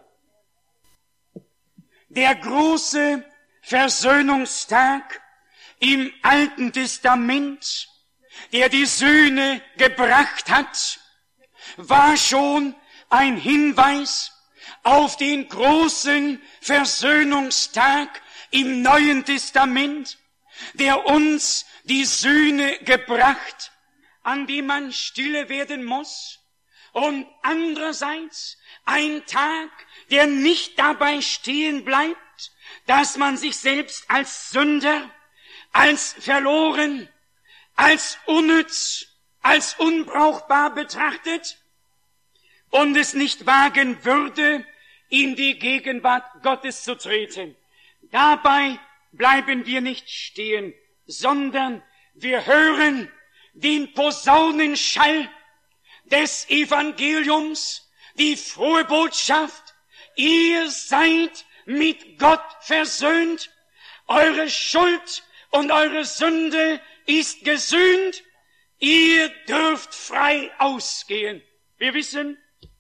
Der große Versöhnungstag im Alten Testament, der die Sühne gebracht hat, war schon ein Hinweis auf den großen Versöhnungstag im Neuen Testament, der uns die Sühne gebracht an dem man stille werden muss, und andererseits ein Tag, der nicht dabei stehen bleibt, dass man sich selbst als Sünder, als verloren, als unnütz, als unbrauchbar betrachtet und es nicht wagen würde, in die Gegenwart Gottes zu treten. Dabei bleiben wir nicht stehen, sondern wir hören den Posaunenschall des Evangeliums, die frohe Botschaft: Ihr seid mit Gott versöhnt, eure Schuld und eure Sünde ist gesühnt, ihr dürft frei ausgehen. Wir wissen,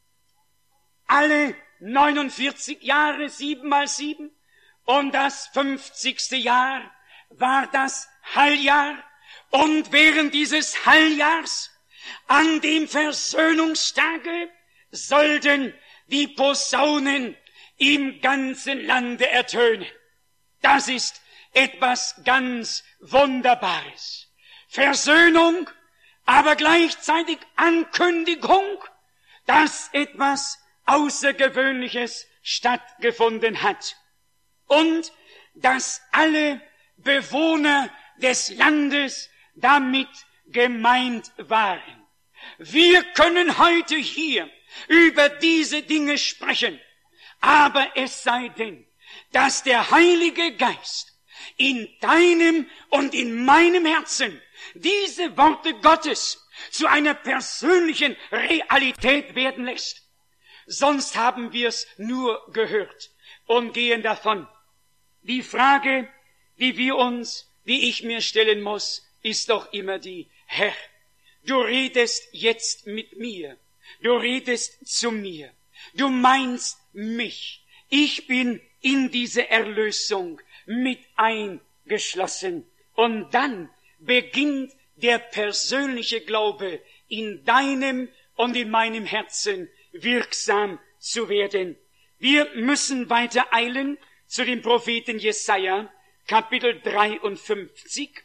alle neunundvierzig Jahre, sieben mal sieben, und das fünfzigste Jahr war das Heiljahr, und während dieses Heiljahrs, an dem Versöhnungstage, sollten die Posaunen im ganzen Lande ertönen. Das ist etwas ganz Wunderbares. Versöhnung, aber gleichzeitig Ankündigung, dass etwas Außergewöhnliches stattgefunden hat und dass alle Bewohner des Landes damit gemeint waren. Wir können heute hier über diese Dinge sprechen, aber es sei denn, dass der Heilige Geist in deinem und in meinem Herzen diese Worte Gottes zu einer persönlichen Realität werden lässt. Sonst haben wir es nur gehört und gehen davon. Die Frage, die wir uns, die ich mir stellen muss, ist doch immer die: Herr, du redest jetzt mit mir, du redest zu mir, du meinst mich, ich bin in diese Erlösung mit eingeschlossen. Und dann beginnt der persönliche Glaube in deinem und in meinem Herzen wirksam zu werden. Wir müssen weiter eilen zu dem Propheten Jesaja, Kapitel dreiundfünfzig.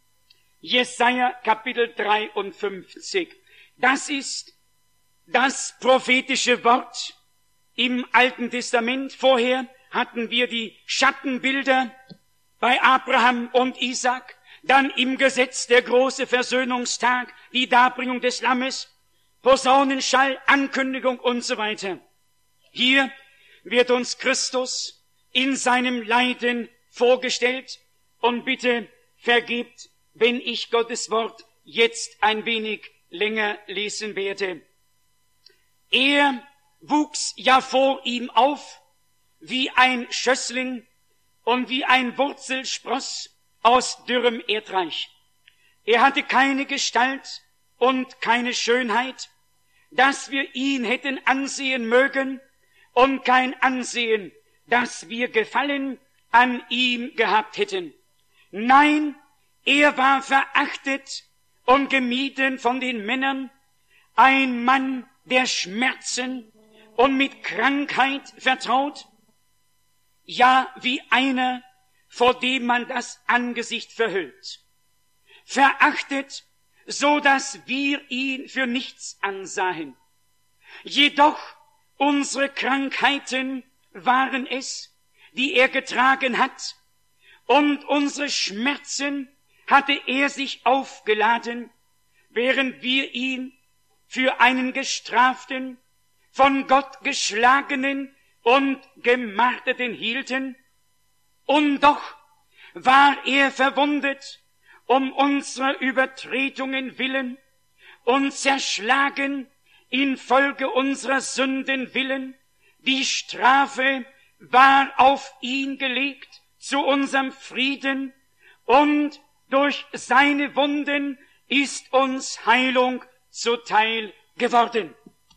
Jesaja, Kapitel dreiundfünfzig. Das ist das prophetische Wort im Alten Testament. Vorher hatten wir die Schattenbilder bei Abraham und Isaac, dann im Gesetz der große Versöhnungstag, die Darbringung des Lammes, Posaunenschall, Ankündigung und so weiter. Hier wird uns Christus in seinem Leiden vorgestellt, und bitte vergebt, wenn ich Gottes Wort jetzt ein wenig länger lesen werde. Er wuchs ja vor ihm auf wie ein Schössling und wie ein Wurzelspross aus dürrem Erdreich. Er hatte keine Gestalt und keine Schönheit, dass wir ihn hätten ansehen mögen, und kein Ansehen, dass wir Gefallen an ihm gehabt hätten. Nein, er war verachtet und gemieden von den Männern, ein Mann der Schmerzen und mit Krankheit vertraut, ja wie einer, vor dem man das Angesicht verhüllt. Verachtet, so dass wir ihn für nichts ansahen. Jedoch unsere Krankheiten waren es, die er getragen hat, und unsere Schmerzen hatte er sich aufgeladen, während wir ihn für einen gestraften, von Gott geschlagenen und gemarterten hielten. Und doch war er verwundet um unserer Übertretungen willen und zerschlagen infolge unserer Sünden willen. Die Strafe war auf ihn gelegt zu unserem Frieden, und durch seine Wunden ist uns Heilung zuteil geworden.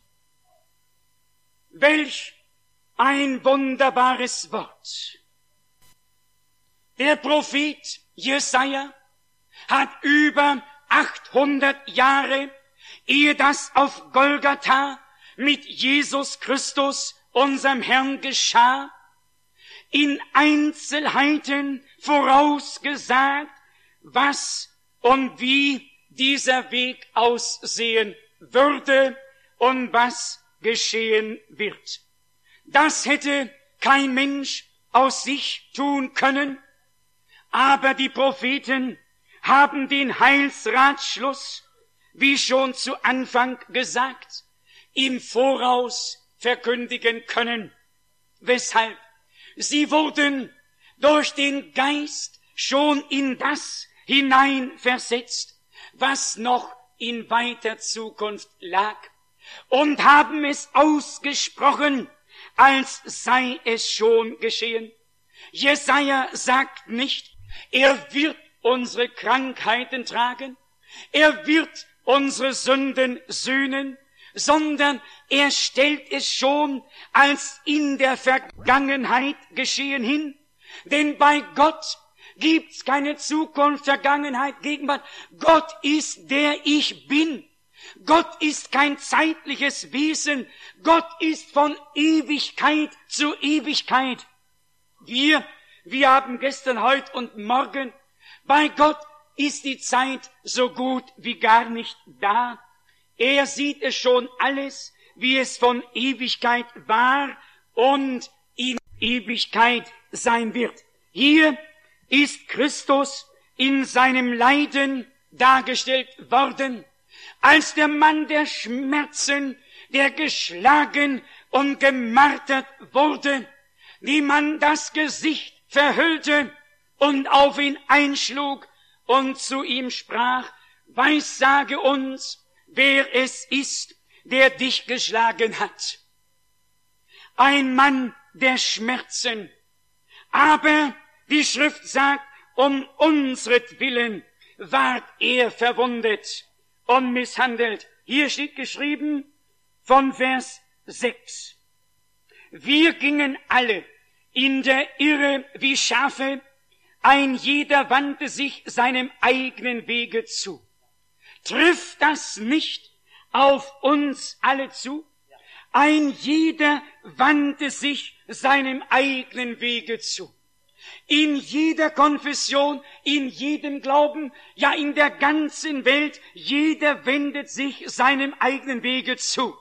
Welch ein wunderbares Wort! Der Prophet Jesaja hat über achthundert Jahre, ehe das auf Golgatha mit Jesus Christus, unserem Herrn, geschah, in Einzelheiten vorausgesagt, was und wie dieser Weg aussehen würde und was geschehen wird. Das hätte kein Mensch aus sich tun können, aber die Propheten haben den Heilsratschluss, wie schon zu Anfang gesagt, im Voraus verkündigen können. Weshalb? Sie wurden durch den Geist schon in das hineinversetzt, was noch in weiter Zukunft lag, und haben es ausgesprochen, als sei es schon geschehen. Jesaja sagt nicht, er wird unsere Krankheiten tragen, er wird unsere Sünden sühnen, sondern er stellt es schon als in der Vergangenheit geschehen hin. Denn bei Gott gibt's keine Zukunft, Vergangenheit, Gegenwart. Gott ist der Ich Bin. Gott ist kein zeitliches Wesen. Gott ist von Ewigkeit zu Ewigkeit. Wir, wir haben gestern, heute und morgen, bei Gott ist die Zeit so gut wie gar nicht da. Er sieht es schon alles, wie es von Ewigkeit war und in Ewigkeit sein wird. Hier ist Christus in seinem Leiden dargestellt worden, als der Mann der Schmerzen, der geschlagen und gemartert wurde, dem man das Gesicht verhüllte und auf ihn einschlug und zu ihm sprach, weissage uns, wer es ist, der dich geschlagen hat. Ein Mann der Schmerzen. Aber die Schrift sagt, um unsretwillen ward er verwundet und misshandelt. Hier steht geschrieben von Vers sechs. Wir gingen alle in der Irre wie Schafe, ein jeder wandte sich seinem eigenen Wege zu. Trifft das nicht auf uns alle zu? Ein jeder wandte sich seinem eigenen Wege zu. In jeder Konfession, in jedem Glauben, ja in der ganzen Welt, jeder wendet sich seinem eigenen Wege zu.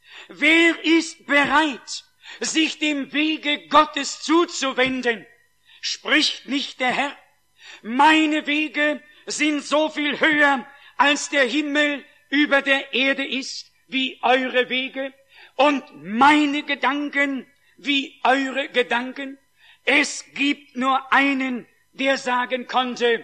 Wer ist bereit, sich dem Wege Gottes zuzuwenden? Spricht nicht der Herr? Meine Wege sind so viel höher, als der Himmel über der Erde ist, wie eure Wege, und meine Gedanken wie eure Gedanken. Es gibt nur einen, der sagen konnte,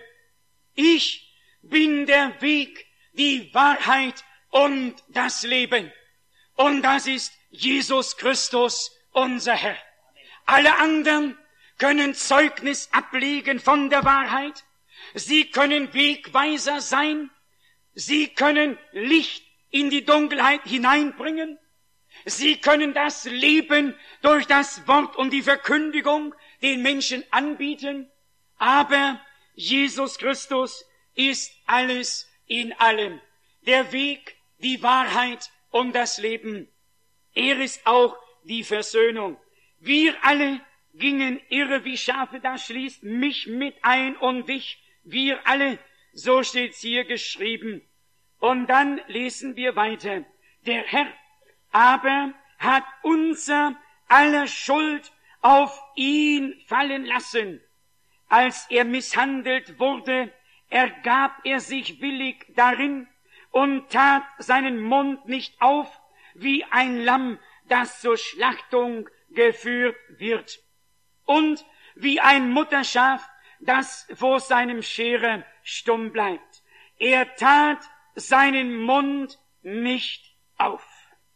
ich bin der Weg, die Wahrheit und das Leben. Und das ist Jesus Christus, unser Herr. Alle anderen können Zeugnis ablegen von der Wahrheit. Sie können Wegweiser sein. Sie können Licht in die Dunkelheit hineinbringen. Sie können das Leben durch das Wort und die Verkündigung den Menschen anbieten. Aber Jesus Christus ist alles in allem. Der Weg, die Wahrheit und das Leben. Er ist auch die Versöhnung. Wir alle gingen irre wie Schafe, da schließt mich mit ein und dich. Wir alle, so steht's hier geschrieben. Und dann lesen wir weiter. Der Herr aber hat unser aller Schuld auf ihn fallen lassen. Als er misshandelt wurde, ergab er sich willig darin und tat seinen Mund nicht auf, wie ein Lamm, das zur Schlachtung geführt wird. Und wie ein Mutterschaf, das vor seinem Scherer stumm bleibt. Er tat seinen Mund nicht auf.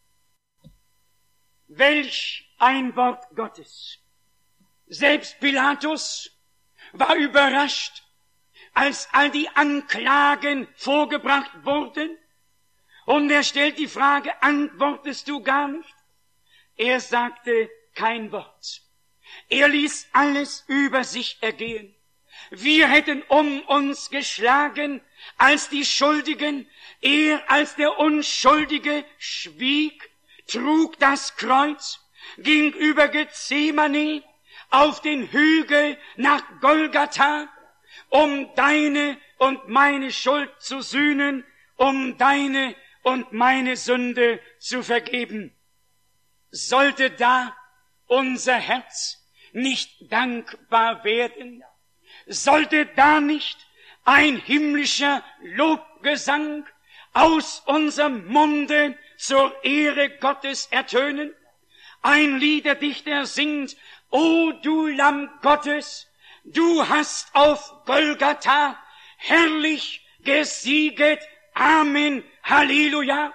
Welch ein Wort Gottes! Selbst Pilatus war überrascht, als all die Anklagen vorgebracht wurden. Und er stellt die Frage, antwortest du gar nicht? Er sagte kein Wort. Er ließ alles über sich ergehen. Wir hätten um uns geschlagen als die Schuldigen. Er als der Unschuldige schwieg, trug das Kreuz, ging über Gethsemane auf den Hügel nach Golgatha, um deine und meine Schuld zu sühnen, um deine und meine Sünde zu vergeben. Sollte da unser Herz nicht dankbar werden? Sollte da nicht ein himmlischer Lobgesang aus unserem Munde zur Ehre Gottes ertönen? Ein Liederdichter singt: O du Lamm Gottes, du hast auf Golgatha herrlich gesieget. Amen, Halleluja.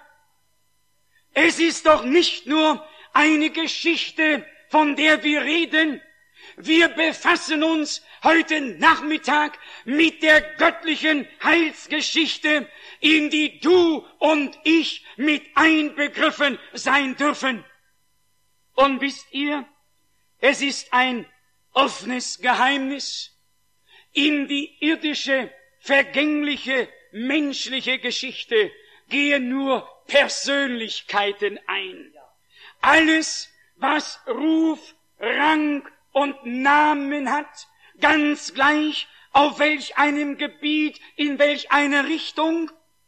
Es ist doch nicht nur eine Geschichte, von der wir reden. Wir befassen uns heute Nachmittag mit der göttlichen Heilsgeschichte, in die du und ich mit einbegriffen sein dürfen. Und wisst ihr, es ist ein offenes Geheimnis. In die irdische, vergängliche, menschliche Geschichte gehen nur Persönlichkeiten ein. Alles, was Ruf, Rang und Namen hat, ganz gleich auf welch einem Gebiet, in welch einer Richtung,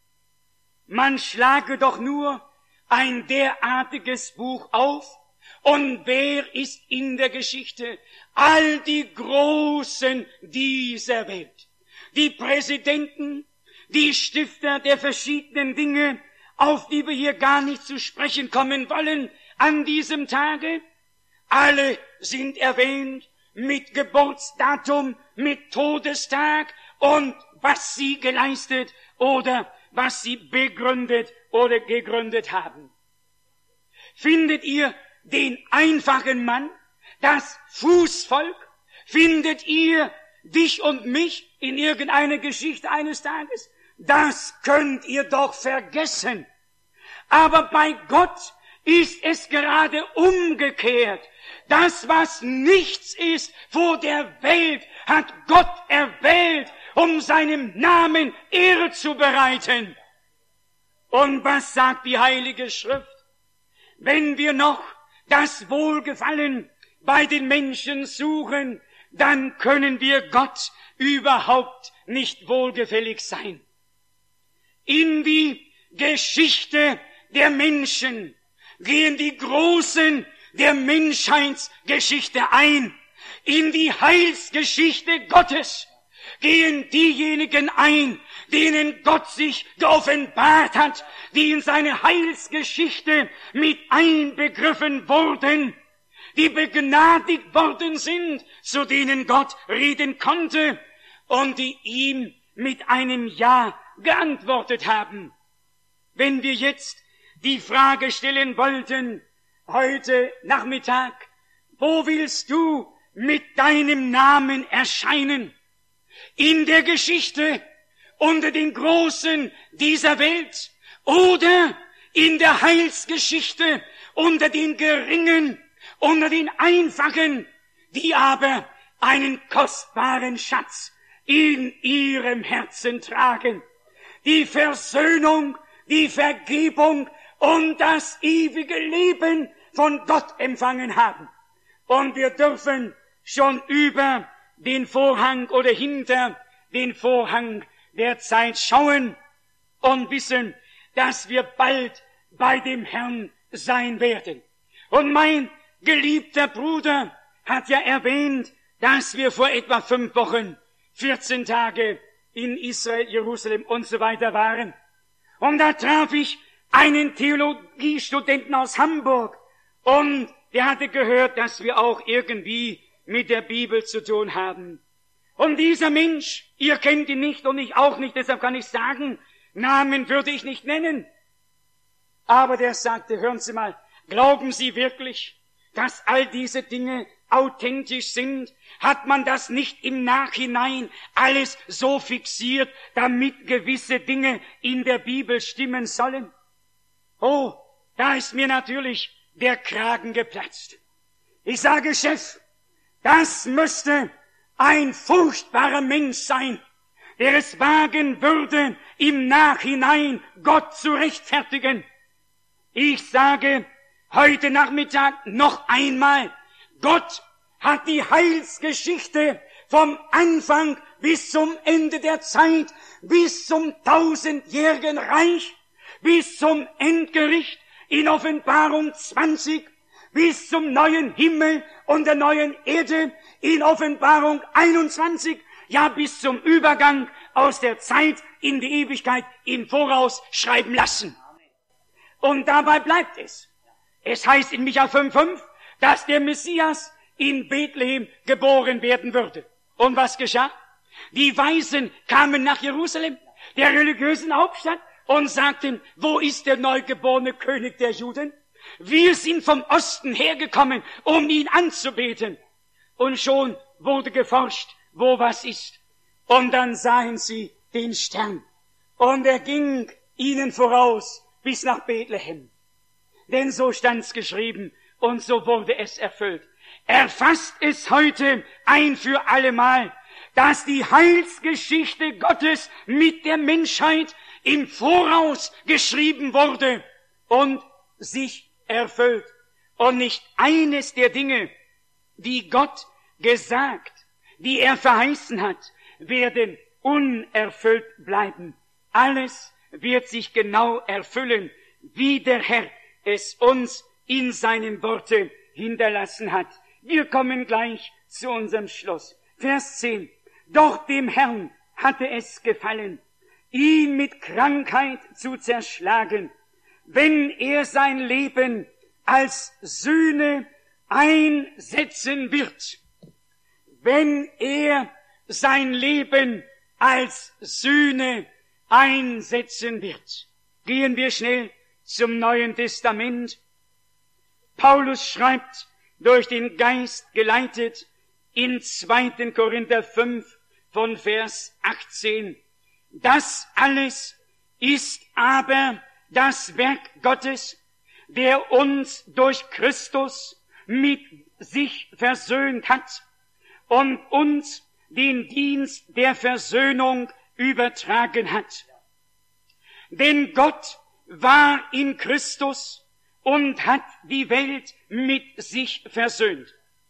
man schlage doch nur ein derartiges Buch auf. Und wer ist in der Geschichte? All die Großen dieser Welt. Die Präsidenten, die Stifter der verschiedenen Dinge, auf die wir hier gar nicht zu sprechen kommen wollen an diesem Tage. Alle sind erwähnt mit Geburtsdatum, mit Todestag und was sie geleistet oder was sie begründet oder gegründet haben. Findet ihr den einfachen Mann, das Fußvolk? Findet ihr dich und mich in irgendeiner Geschichte eines Tages? Das könnt ihr doch vergessen. Aber bei Gott ist es gerade umgekehrt. Das, was nichts ist vor der Welt, hat Gott erwählt, um seinem Namen Ehre zu bereiten. Und was sagt die Heilige Schrift? Wenn wir noch das Wohlgefallen bei den Menschen suchen, dann können wir Gott überhaupt nicht wohlgefällig sein. In die Geschichte der Menschen gehen die Großen der Menschheitsgeschichte ein. In die Heilsgeschichte Gottes gehen diejenigen ein, denen Gott sich geoffenbart hat, die in seine Heilsgeschichte mit einbegriffen wurden, die begnadigt worden sind, zu denen Gott reden konnte und die ihm mit einem Ja geantwortet haben. Wenn wir jetzt die Frage stellen wollten, heute Nachmittag, wo willst du mit deinem Namen erscheinen? In der Geschichte, unter den Großen dieser Welt oder in der Heilsgeschichte unter den Geringen, unter den Einfachen, die aber einen kostbaren Schatz in ihrem Herzen tragen. Die Versöhnung, die Vergebung und das ewige Leben von Gott empfangen haben. Und wir dürfen schon über den Vorhang oder hinter den Vorhang der Zeit schauen und wissen, dass wir bald bei dem Herrn sein werden. Und mein geliebter Bruder hat ja erwähnt, dass wir vor etwa fünf Wochen, vierzehn Tage in Israel, Jerusalem und so weiter waren. Und da traf ich einen Theologiestudenten aus Hamburg und der hatte gehört, dass wir auch irgendwie mit der Bibel zu tun haben. Und dieser Mensch, ihr kennt ihn nicht und ich auch nicht, deshalb kann ich sagen, Namen würde ich nicht nennen. Aber der sagte, hören Sie mal, glauben Sie wirklich, dass all diese Dinge authentisch sind? Hat man das nicht im Nachhinein alles so fixiert, damit gewisse Dinge in der Bibel stimmen sollen? Oh, da ist mir natürlich der Kragen geplatzt. Ich sage, Chef, das müsste ein furchtbarer Mensch sein, der es wagen würde, im Nachhinein Gott zu rechtfertigen. Ich sage heute Nachmittag noch einmal, Gott hat die Heilsgeschichte vom Anfang bis zum Ende der Zeit, bis zum tausendjährigen Reich, bis zum Endgericht in Offenbarung zwanzig, bis zum neuen Himmel und der neuen Erde in Offenbarung einundzwanzig, ja bis zum Übergang aus der Zeit in die Ewigkeit im Voraus schreiben lassen. Und dabei bleibt es. Es heißt in Micha fünf fünf, dass der Messias in Bethlehem geboren werden würde. Und was geschah? Die Weisen kamen nach Jerusalem, der religiösen Hauptstadt, und sagten, wo ist der neugeborene König der Juden? Wir sind vom Osten hergekommen, um ihn anzubeten. Und schon wurde geforscht, wo was ist. Und dann sahen sie den Stern. Und er ging ihnen voraus bis nach Bethlehem. Denn so stand's geschrieben und so wurde es erfüllt. Erfasst es heute ein für allemal, dass die Heilsgeschichte Gottes mit der Menschheit im Voraus geschrieben wurde und sich erfüllt. Und nicht eines der Dinge, die Gott gesagt, die er verheißen hat, werden unerfüllt bleiben. Alles wird sich genau erfüllen, wie der Herr es uns in seinem Worte hinterlassen hat. Wir kommen gleich zu unserem Schluss. Vers zehn. Doch dem Herrn hatte es gefallen, ihn mit Krankheit zu zerschlagen, wenn er sein Leben als Sühne einsetzen wird. Wenn er sein Leben als Sühne einsetzen wird. Gehen wir schnell zum Neuen Testament. Paulus schreibt, durch den Geist geleitet, in zweiten Korinther fünf von Vers achtzehn. Das alles ist aber das Werk Gottes, der uns durch Christus mit sich versöhnt hat und uns den Dienst der Versöhnung übertragen hat. Denn Gott war in Christus und hat die Welt mit sich versöhnt,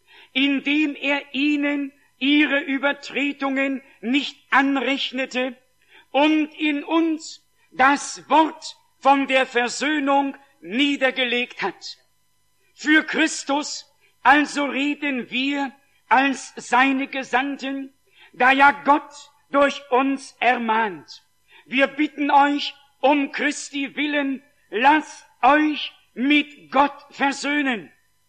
indem er ihnen ihre Übertretungen nicht anrechnete und in uns das Wort von der Versöhnung niedergelegt hat. Für Christus also reden wir als seine Gesandten, da ja Gott durch uns ermahnt. Wir bitten euch um Christi willen, lasst euch mit Gott versöhnen.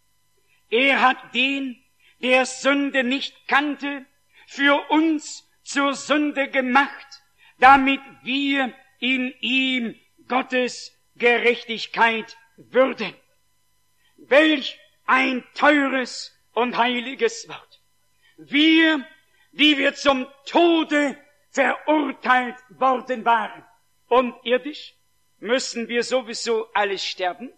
Er hat den, der Sünde nicht kannte, für uns zur Sünde gemacht, damit wir in ihm Gottes Gerechtigkeit würden. Welch ein teures und heiliges Wort. Wir, die wir zum Tode verurteilt worden waren. Und irdisch müssen wir sowieso alles sterben.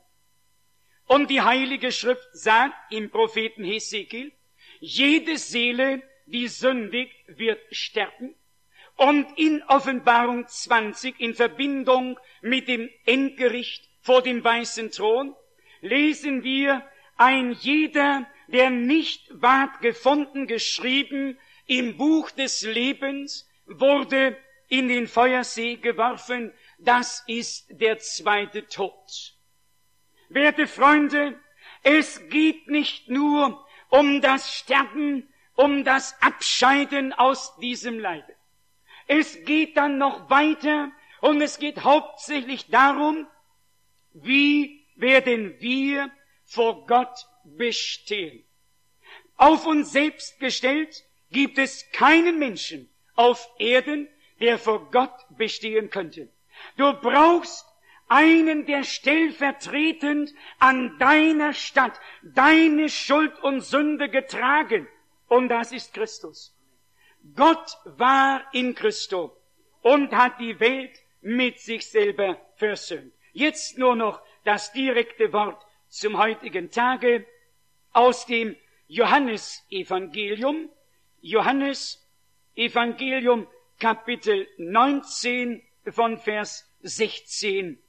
Und die Heilige Schrift sagt im Propheten Hesekiel, jede Seele, die sündigt, wird sterben. Und in Offenbarung zwanzig, in Verbindung mit dem Endgericht vor dem weißen Thron, lesen wir, ein jeder, der nicht ward gefunden, geschrieben im Buch des Lebens, wurde in den Feuersee geworfen. Das ist der zweite Tod. Werte Freunde, es geht nicht nur um das Sterben, um das Abscheiden aus diesem Leibe. Es geht dann noch weiter und es geht hauptsächlich darum, wie werden wir vor Gott bestehen. Auf uns selbst gestellt gibt es keinen Menschen auf Erden, der vor Gott bestehen könnte. Du brauchst einen, der stellvertretend an deiner Stadt deine Schuld und Sünde getragen. Und das ist Christus. Gott war in Christo und hat die Welt mit sich selber versöhnt. Jetzt nur noch das direkte Wort zum heutigen Tage aus dem Johannesevangelium. Johannesevangelium Kapitel neunzehn von Vers sechzehn.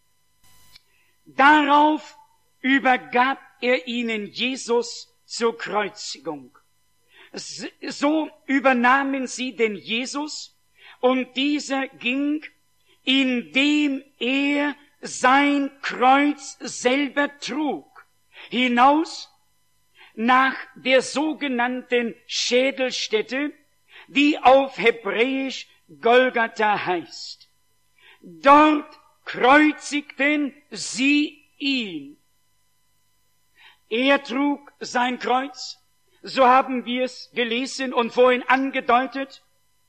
Darauf übergab er ihnen Jesus zur Kreuzigung. So übernahmen sie den Jesus, und dieser ging, indem er sein Kreuz selber trug, hinaus nach der sogenannten Schädelstätte, die auf Hebräisch Golgatha heißt. Dort kreuzigten sie ihn. Er trug sein Kreuz, so haben wir es gelesen und vorhin angedeutet,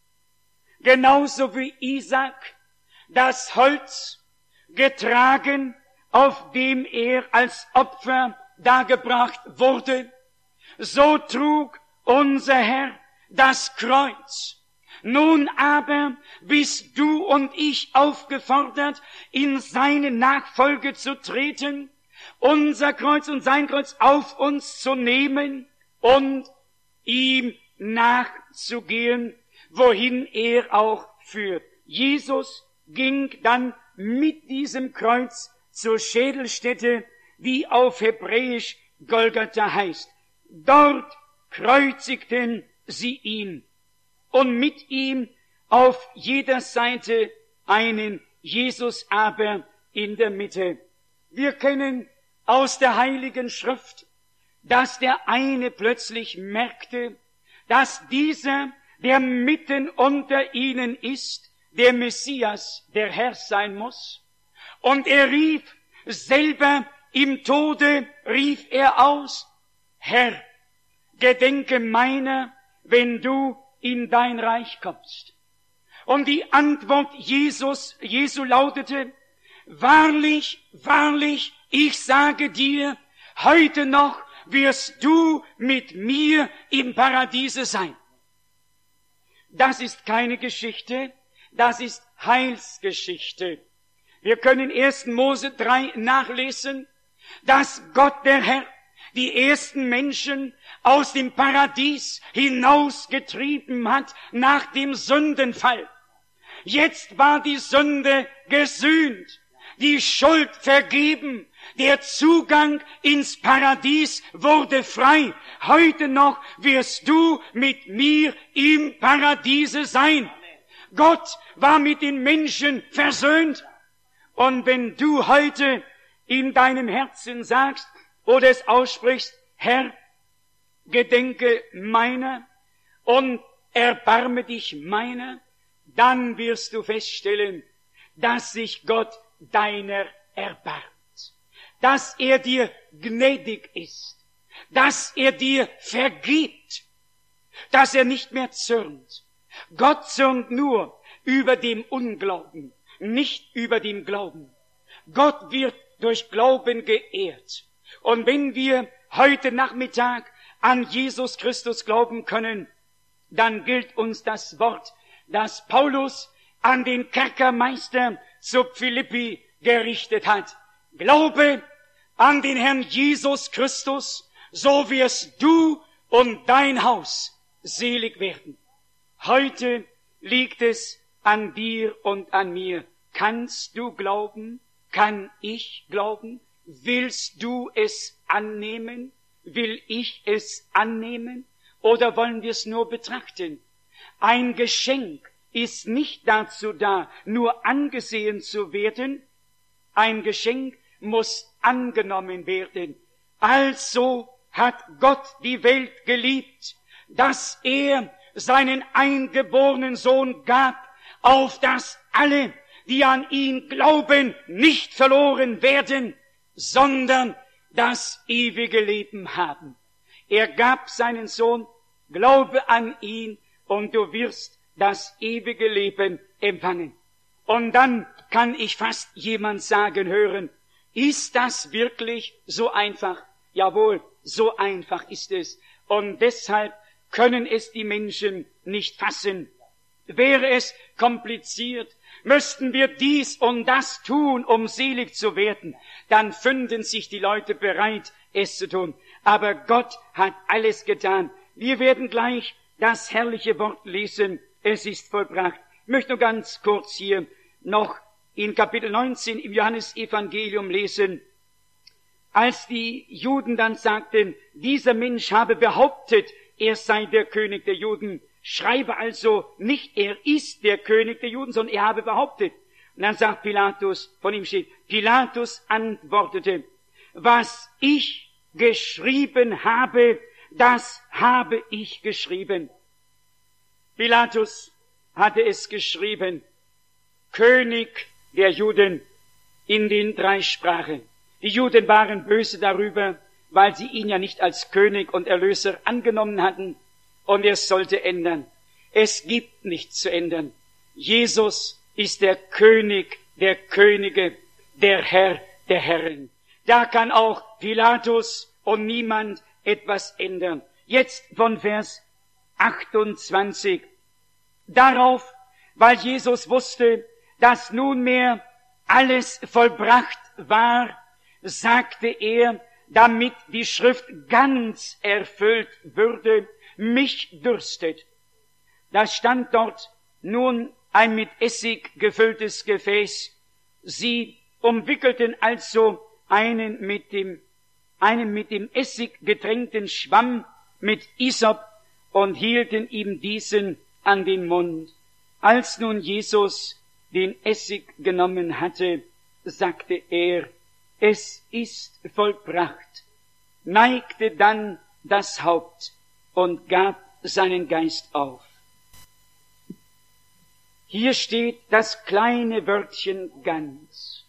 genauso wie Isaac das Holz getragen, auf dem er als Opfer dargebracht wurde, so trug unser Herr das Kreuz. Nun aber bist du und ich aufgefordert, in seine Nachfolge zu treten, unser Kreuz und sein Kreuz auf uns zu nehmen und ihm nachzugehen, wohin er auch führt. Jesus ging dann mit diesem Kreuz zur Schädelstätte, die auf Hebräisch Golgatha heißt. Dort kreuzigten sie ihn und mit ihm auf jeder Seite einen, Jesus aber in der Mitte. Wir kennen aus der Heiligen Schrift, dass der eine plötzlich merkte, dass dieser, der mitten unter ihnen ist, der Messias, der Herr sein muss. Und er rief selber im Tode, rief er aus, Herr, gedenke meiner, wenn du in dein Reich kommst. Und die Antwort Jesus, Jesu lautete, wahrlich, wahrlich, ich sage dir, heute noch wirst du mit mir im Paradiese sein. Das ist keine Geschichte, das ist Heilsgeschichte. Wir können ersten Mose drei nachlesen, dass Gott der Herr die ersten Menschen aus dem Paradies hinausgetrieben hat nach dem Sündenfall. Jetzt war die Sünde gesühnt, die Schuld vergeben, der Zugang ins Paradies wurde frei. Heute noch wirst du mit mir im Paradiese sein. Gott war mit den Menschen versöhnt. Und wenn du heute in deinem Herzen sagst oder es aussprichst, Herr, gedenke meiner und erbarme dich meiner, dann wirst du feststellen, dass sich Gott deiner erbarmt, dass er dir gnädig ist, dass er dir vergibt, dass er nicht mehr zürnt. Gott zürnt nur über dem Unglauben, nicht über dem Glauben. Gott wird durch Glauben geehrt. Und wenn wir heute Nachmittag an Jesus Christus glauben können, dann gilt uns das Wort, das Paulus an den Kerkermeister zu Philippi gerichtet hat. Glaube an den Herrn Jesus Christus, so wirst du und dein Haus selig werden. Heute liegt es an dir und an mir. Kannst du glauben? Kann ich glauben? Willst du es annehmen? Will ich es annehmen? Oder wollen wir es nur betrachten? Ein Geschenk ist nicht dazu da, nur angesehen zu werden. Ein Geschenk muss angenommen werden. Also hat Gott die Welt geliebt, dass er seinen eingeborenen Sohn gab, auf dass alle, die an ihn glauben, nicht verloren werden, sondern das ewige Leben haben. Er gab seinen Sohn, glaube an ihn und du wirst das ewige Leben empfangen. Und dann kann ich fast jemand sagen hören, ist das wirklich so einfach? Jawohl, so einfach ist es. Und deshalb können es die Menschen nicht fassen. Wäre es kompliziert, müssten wir dies und das tun, um selig zu werden, dann fünden sich die Leute bereit, es zu tun. Aber Gott hat alles getan. Wir werden gleich das herrliche Wort lesen. Es ist vollbracht. Ich möchte nur ganz kurz hier noch in Kapitel neunzehn im Johannesevangelium lesen. Als die Juden dann sagten, dieser Mensch habe behauptet, er sei der König der Juden. Schreibe also nicht, er ist der König der Juden, sondern er habe behauptet. Und dann sagt Pilatus, von ihm steht, Pilatus antwortete, was ich geschrieben habe, das habe ich geschrieben. Pilatus hatte es geschrieben, König der Juden in den drei Sprachen. Die Juden waren böse darüber, weil sie ihn ja nicht als König und Erlöser angenommen hatten, und er sollte ändern. Es gibt nichts zu ändern. Jesus ist der König der Könige, der Herr der Herren. Da kann auch Pilatus und niemand etwas ändern. Jetzt von Vers achtundzwanzig. Darauf, weil Jesus wusste, dass nunmehr alles vollbracht war, sagte er, damit die Schrift ganz erfüllt würde, mich dürstet. Da stand dort nun ein mit Essig gefülltes Gefäß. Sie umwickelten also einen mit dem, einen mit dem Essig getränkten Schwamm mit Isop und hielten ihm diesen an den Mund. Als nun Jesus den Essig genommen hatte, sagte er, es ist vollbracht, neigte dann das Haupt und gab seinen Geist auf. Hier steht das kleine Wörtchen ganz,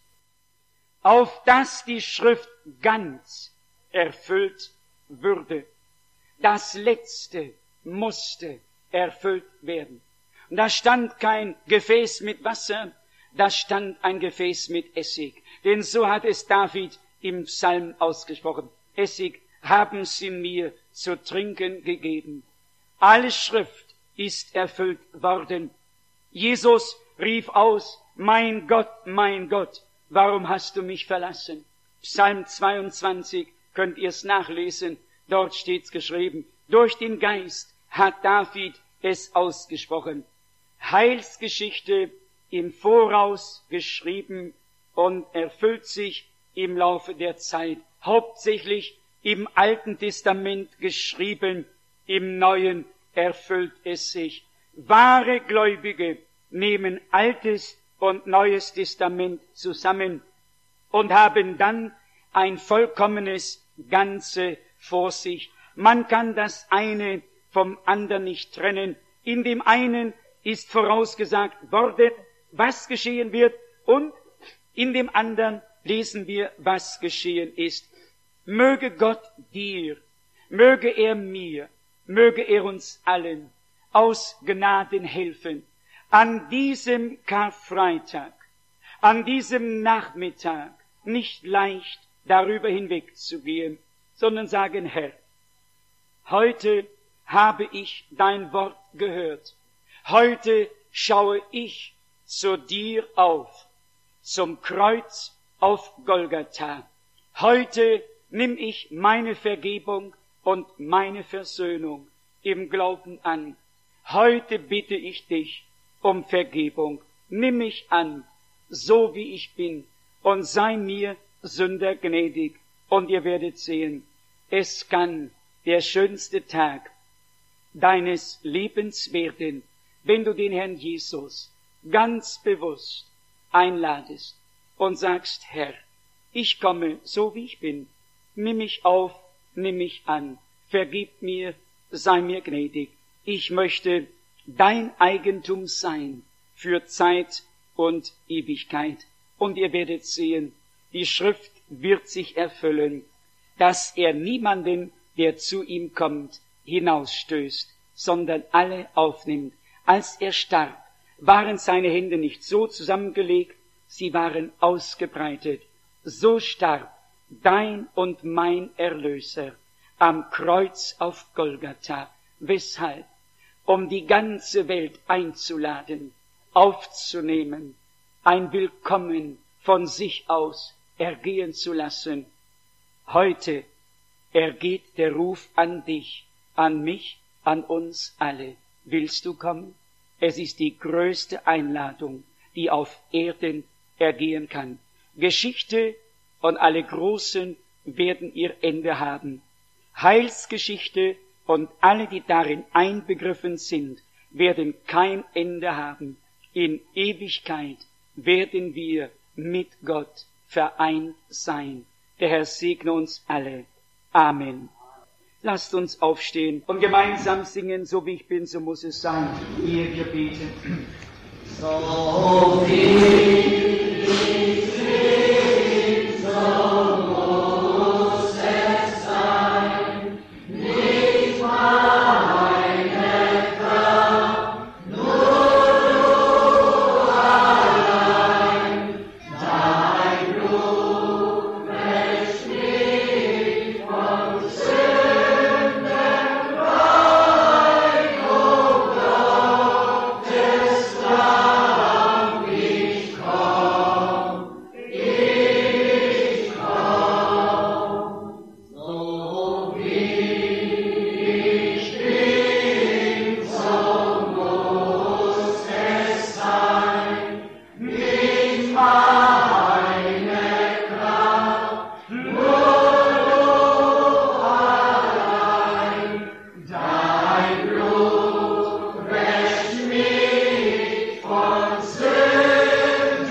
auf das die Schrift ganz erfüllt würde. Das Letzte musste erfüllt werden. Und da stand kein Gefäß mit Wasser, da stand ein Gefäß mit Essig. Denn so hat es David im Psalm ausgesprochen. Essig haben sie mir zu trinken gegeben. Alle Schrift ist erfüllt worden. Jesus rief aus, mein Gott, mein Gott, warum hast du mich verlassen? Psalm zweiundzwanzig, könnt ihr es nachlesen, dort steht's geschrieben, durch den Geist hat David es ausgesprochen. Heilsgeschichte im Voraus geschrieben und erfüllt sich im Laufe der Zeit. Hauptsächlich im Alten Testament geschrieben, im Neuen erfüllt es sich. Wahre Gläubige nehmen Altes und Neues Testament zusammen und haben dann ein vollkommenes Ganze vor sich. Man kann das eine vom anderen nicht trennen. In dem einen ist vorausgesagt worden, was geschehen wird, und in dem anderen lesen wir, was geschehen ist. Möge Gott dir, möge er mir, möge er uns allen aus Gnaden helfen, an diesem Karfreitag, an diesem Nachmittag nicht leicht darüber hinwegzugehen, sondern sagen, Herr, heute habe ich dein Wort gehört. Heute schaue ich zu dir auf, zum Kreuz auf Golgatha. Heute nimm ich meine Vergebung und meine Versöhnung im Glauben an. Heute bitte ich dich um Vergebung. Nimm mich an, so wie ich bin, und sei mir Sünder gnädig. Und ihr werdet sehen, es kann der schönste Tag deines Lebens werden, wenn du den Herrn Jesus ganz bewusst einladest und sagst, Herr, ich komme so wie ich bin, nimm mich auf, nimm mich an, vergib mir, sei mir gnädig. Ich möchte dein Eigentum sein für Zeit und Ewigkeit. Und ihr werdet sehen, die Schrift wird sich erfüllen, dass er niemanden, der zu ihm kommt, hinausstößt, sondern alle aufnimmt. Als er starb, waren seine Hände nicht so zusammengelegt, sie waren ausgebreitet. So starb dein und mein Erlöser am Kreuz auf Golgatha. Weshalb? Um die ganze Welt einzuladen, aufzunehmen, ein Willkommen von sich aus ergehen zu lassen. Heute ergeht der Ruf an dich, an mich, an uns alle. Willst du kommen? Es ist die größte Einladung, die auf Erden ergehen kann. Geschichte und alle Großen werden ihr Ende haben. Heilsgeschichte Und alle, die darin einbegriffen sind, werden kein Ende haben. In Ewigkeit werden wir mit Gott vereint sein. Der Herr segne uns alle. Amen. Lasst uns aufstehen und gemeinsam singen, so wie ich bin, so muss es sein. Ihr wir beten. So wie ich bin, so muss es sein. Nicht meine Kraft, nur du allein. Dein Blut wäscht mich von Sünden rein, o Gottes Lamm, ich komm, ich komm. So wie ich bin, so muss es sein. Nicht meine Kraft, nur du allein. Dein Blut wäscht mich von Sünden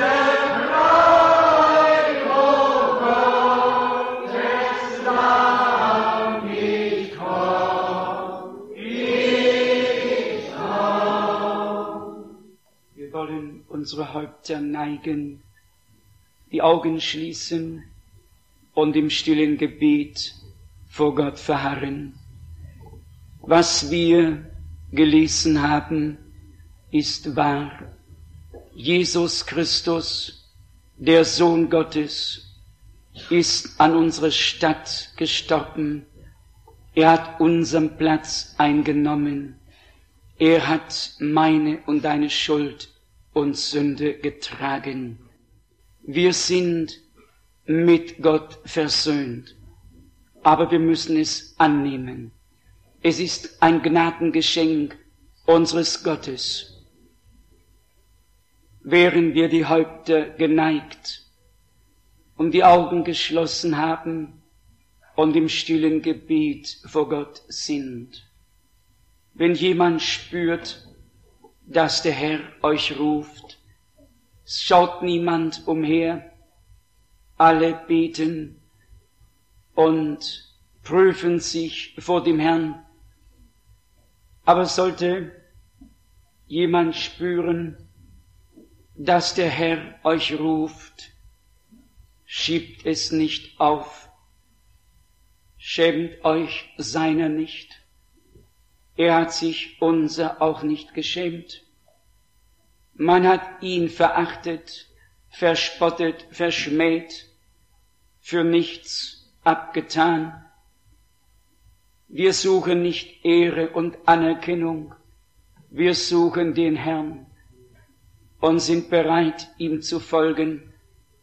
rein, o Gottes Lamm, ich komm, ich komm. Wir wollen unsere Häupter neigen, die Augen schließen und im stillen Gebet vor Gott verharren. Was wir gelesen haben, ist wahr. Jesus Christus, der Sohn Gottes, ist an unsere Stadt gestorben. Er hat unseren Platz eingenommen. Er hat meine und deine Schuld und Sünde getragen. Wir sind mit Gott versöhnt, aber wir müssen es annehmen. Es ist ein Gnadengeschenk unseres Gottes. Während wir die Häupter geneigt und die Augen geschlossen haben und im stillen Gebet vor Gott sind. Wenn jemand spürt, dass der Herr euch ruft, es schaut niemand umher, alle beten und prüfen sich vor dem Herrn. Aber sollte jemand spüren, dass der Herr euch ruft, schiebt es nicht auf, schämt euch seiner nicht. Er hat sich unser auch nicht geschämt. Man hat ihn verachtet, verspottet, verschmäht, für nichts abgetan. Wir suchen nicht Ehre und Anerkennung, wir suchen den Herrn und sind bereit, ihm zu folgen.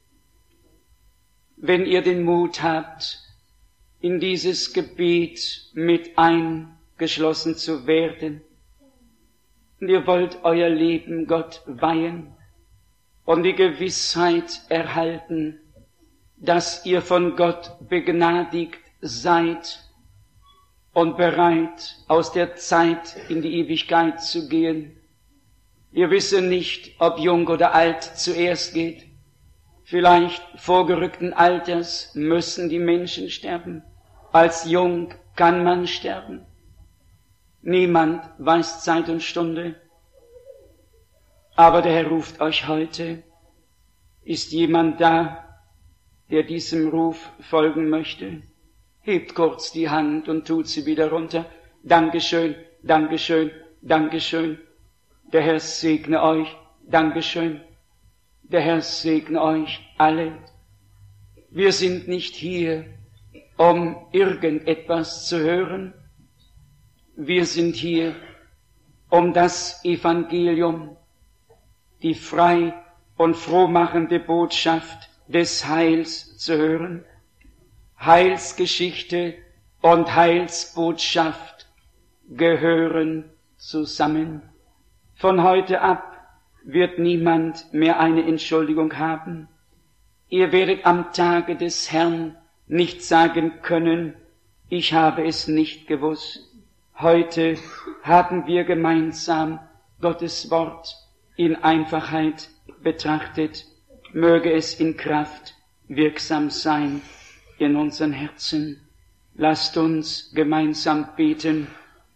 Wenn ihr den Mut habt, in dieses Gebet mit eingeschlossen zu werden, und ihr wollt euer Leben Gott weihen und die Gewissheit erhalten, dass ihr von Gott begnadigt seid und bereit, aus der Zeit in die Ewigkeit zu gehen. Wir wissen nicht, ob jung oder alt zuerst geht. Vielleicht vorgerückten Alters müssen die Menschen sterben. Als jung kann man sterben. Niemand weiß Zeit und Stunde. Aber der Herr ruft euch heute. Ist jemand da, der diesem Ruf folgen möchte? Hebt kurz die Hand und tut sie wieder runter. Dankeschön, Dankeschön, Dankeschön. Der Herr segne euch. Dankeschön. Der Herr segne euch alle. Wir sind nicht hier, um irgendetwas zu hören. Wir sind hier, um das Evangelium, die frei und frohmachende Botschaft des Heils zu hören. Heilsgeschichte und Heilsbotschaft gehören zusammen. Von heute ab wird niemand mehr eine Entschuldigung haben. Ihr werdet am Tage des Herrn nicht sagen können, ich habe es nicht gewusst. Heute haben wir gemeinsam Gottes Wort in Einfachheit betrachtet. Möge es in Kraft wirksam sein in unseren Herzen. Lasst uns gemeinsam beten.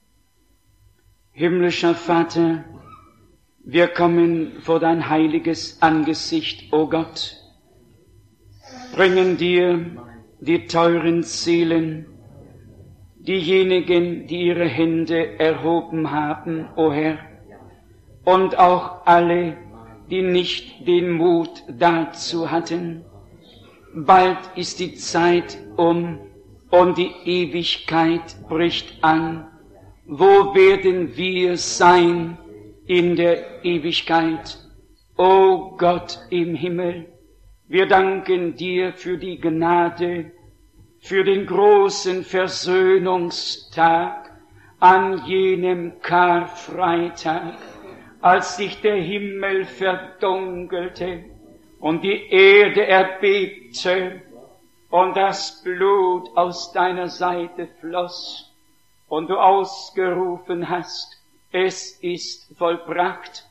Himmlischer Vater, wir kommen vor dein heiliges Angesicht, o Gott, bringen dir die teuren Seelen, diejenigen, die ihre Hände erhoben haben, o Herr, und auch alle, die nicht den Mut dazu hatten. Bald ist die Zeit um und die Ewigkeit bricht an. Wo werden wir sein in der Ewigkeit? O Gott im Himmel, wir danken dir für die Gnade, für den großen Versöhnungstag an jenem Karfreitag, als sich der Himmel verdunkelte und die Erde erbebte und das Blut aus deiner Seite floss und du ausgerufen hast, es ist vollbracht.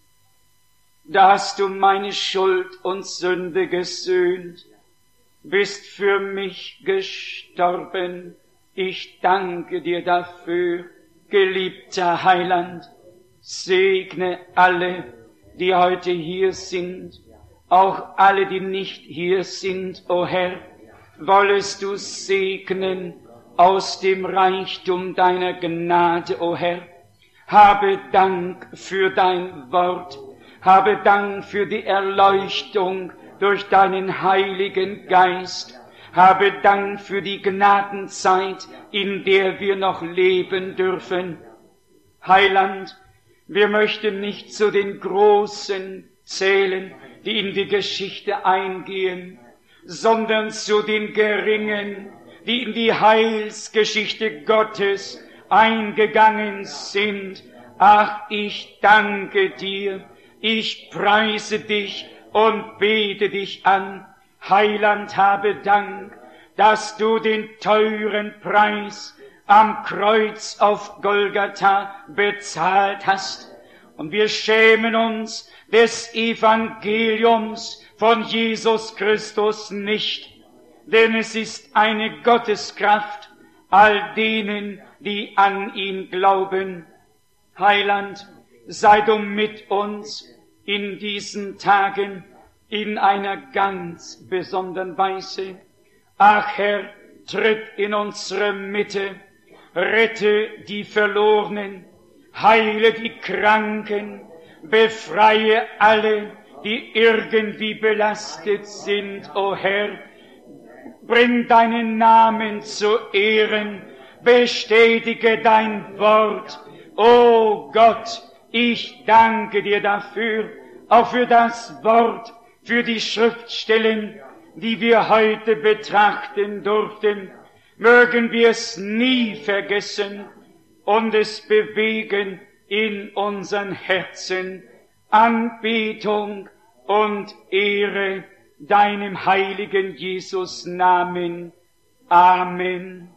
Da hast du meine Schuld und Sünde gesühnt, bist für mich gestorben. Ich danke dir dafür, geliebter Heiland. Segne alle, die heute hier sind, auch alle, die nicht hier sind, o Herr. Wollest du segnen aus dem Reichtum deiner Gnade, o Herr. Habe Dank für dein Wort. Habe Dank für die Erleuchtung durch deinen Heiligen Geist. Habe Dank für die Gnadenzeit, in der wir noch leben dürfen. Heiland, wir möchten nicht zu den Großen zählen, die in die Geschichte eingehen, sondern zu den Geringen, die in die Heilsgeschichte Gottes eingegangen sind. Ach, ich danke dir, ich preise dich und bete dich an. Heiland, habe Dank, dass du den teuren Preis am Kreuz auf Golgatha bezahlt hast. Und wir schämen uns des Evangeliums von Jesus Christus nicht, denn es ist eine Gotteskraft all denen, die an ihn glauben. Heiland, sei du mit uns in diesen Tagen in einer ganz besonderen Weise. Ach Herr, tritt in unsere Mitte, rette die Verlorenen, heile die Kranken, befreie alle, die irgendwie belastet sind, o Herr. Bring deinen Namen zu Ehren, bestätige dein Wort. O Gott, ich danke dir dafür, auch für das Wort, für die Schriftstellen, die wir heute betrachten durften. Mögen wir es nie vergessen und es bewegen in unseren Herzen. Anbetung und Ehre deinem heiligen Jesus Namen. Amen.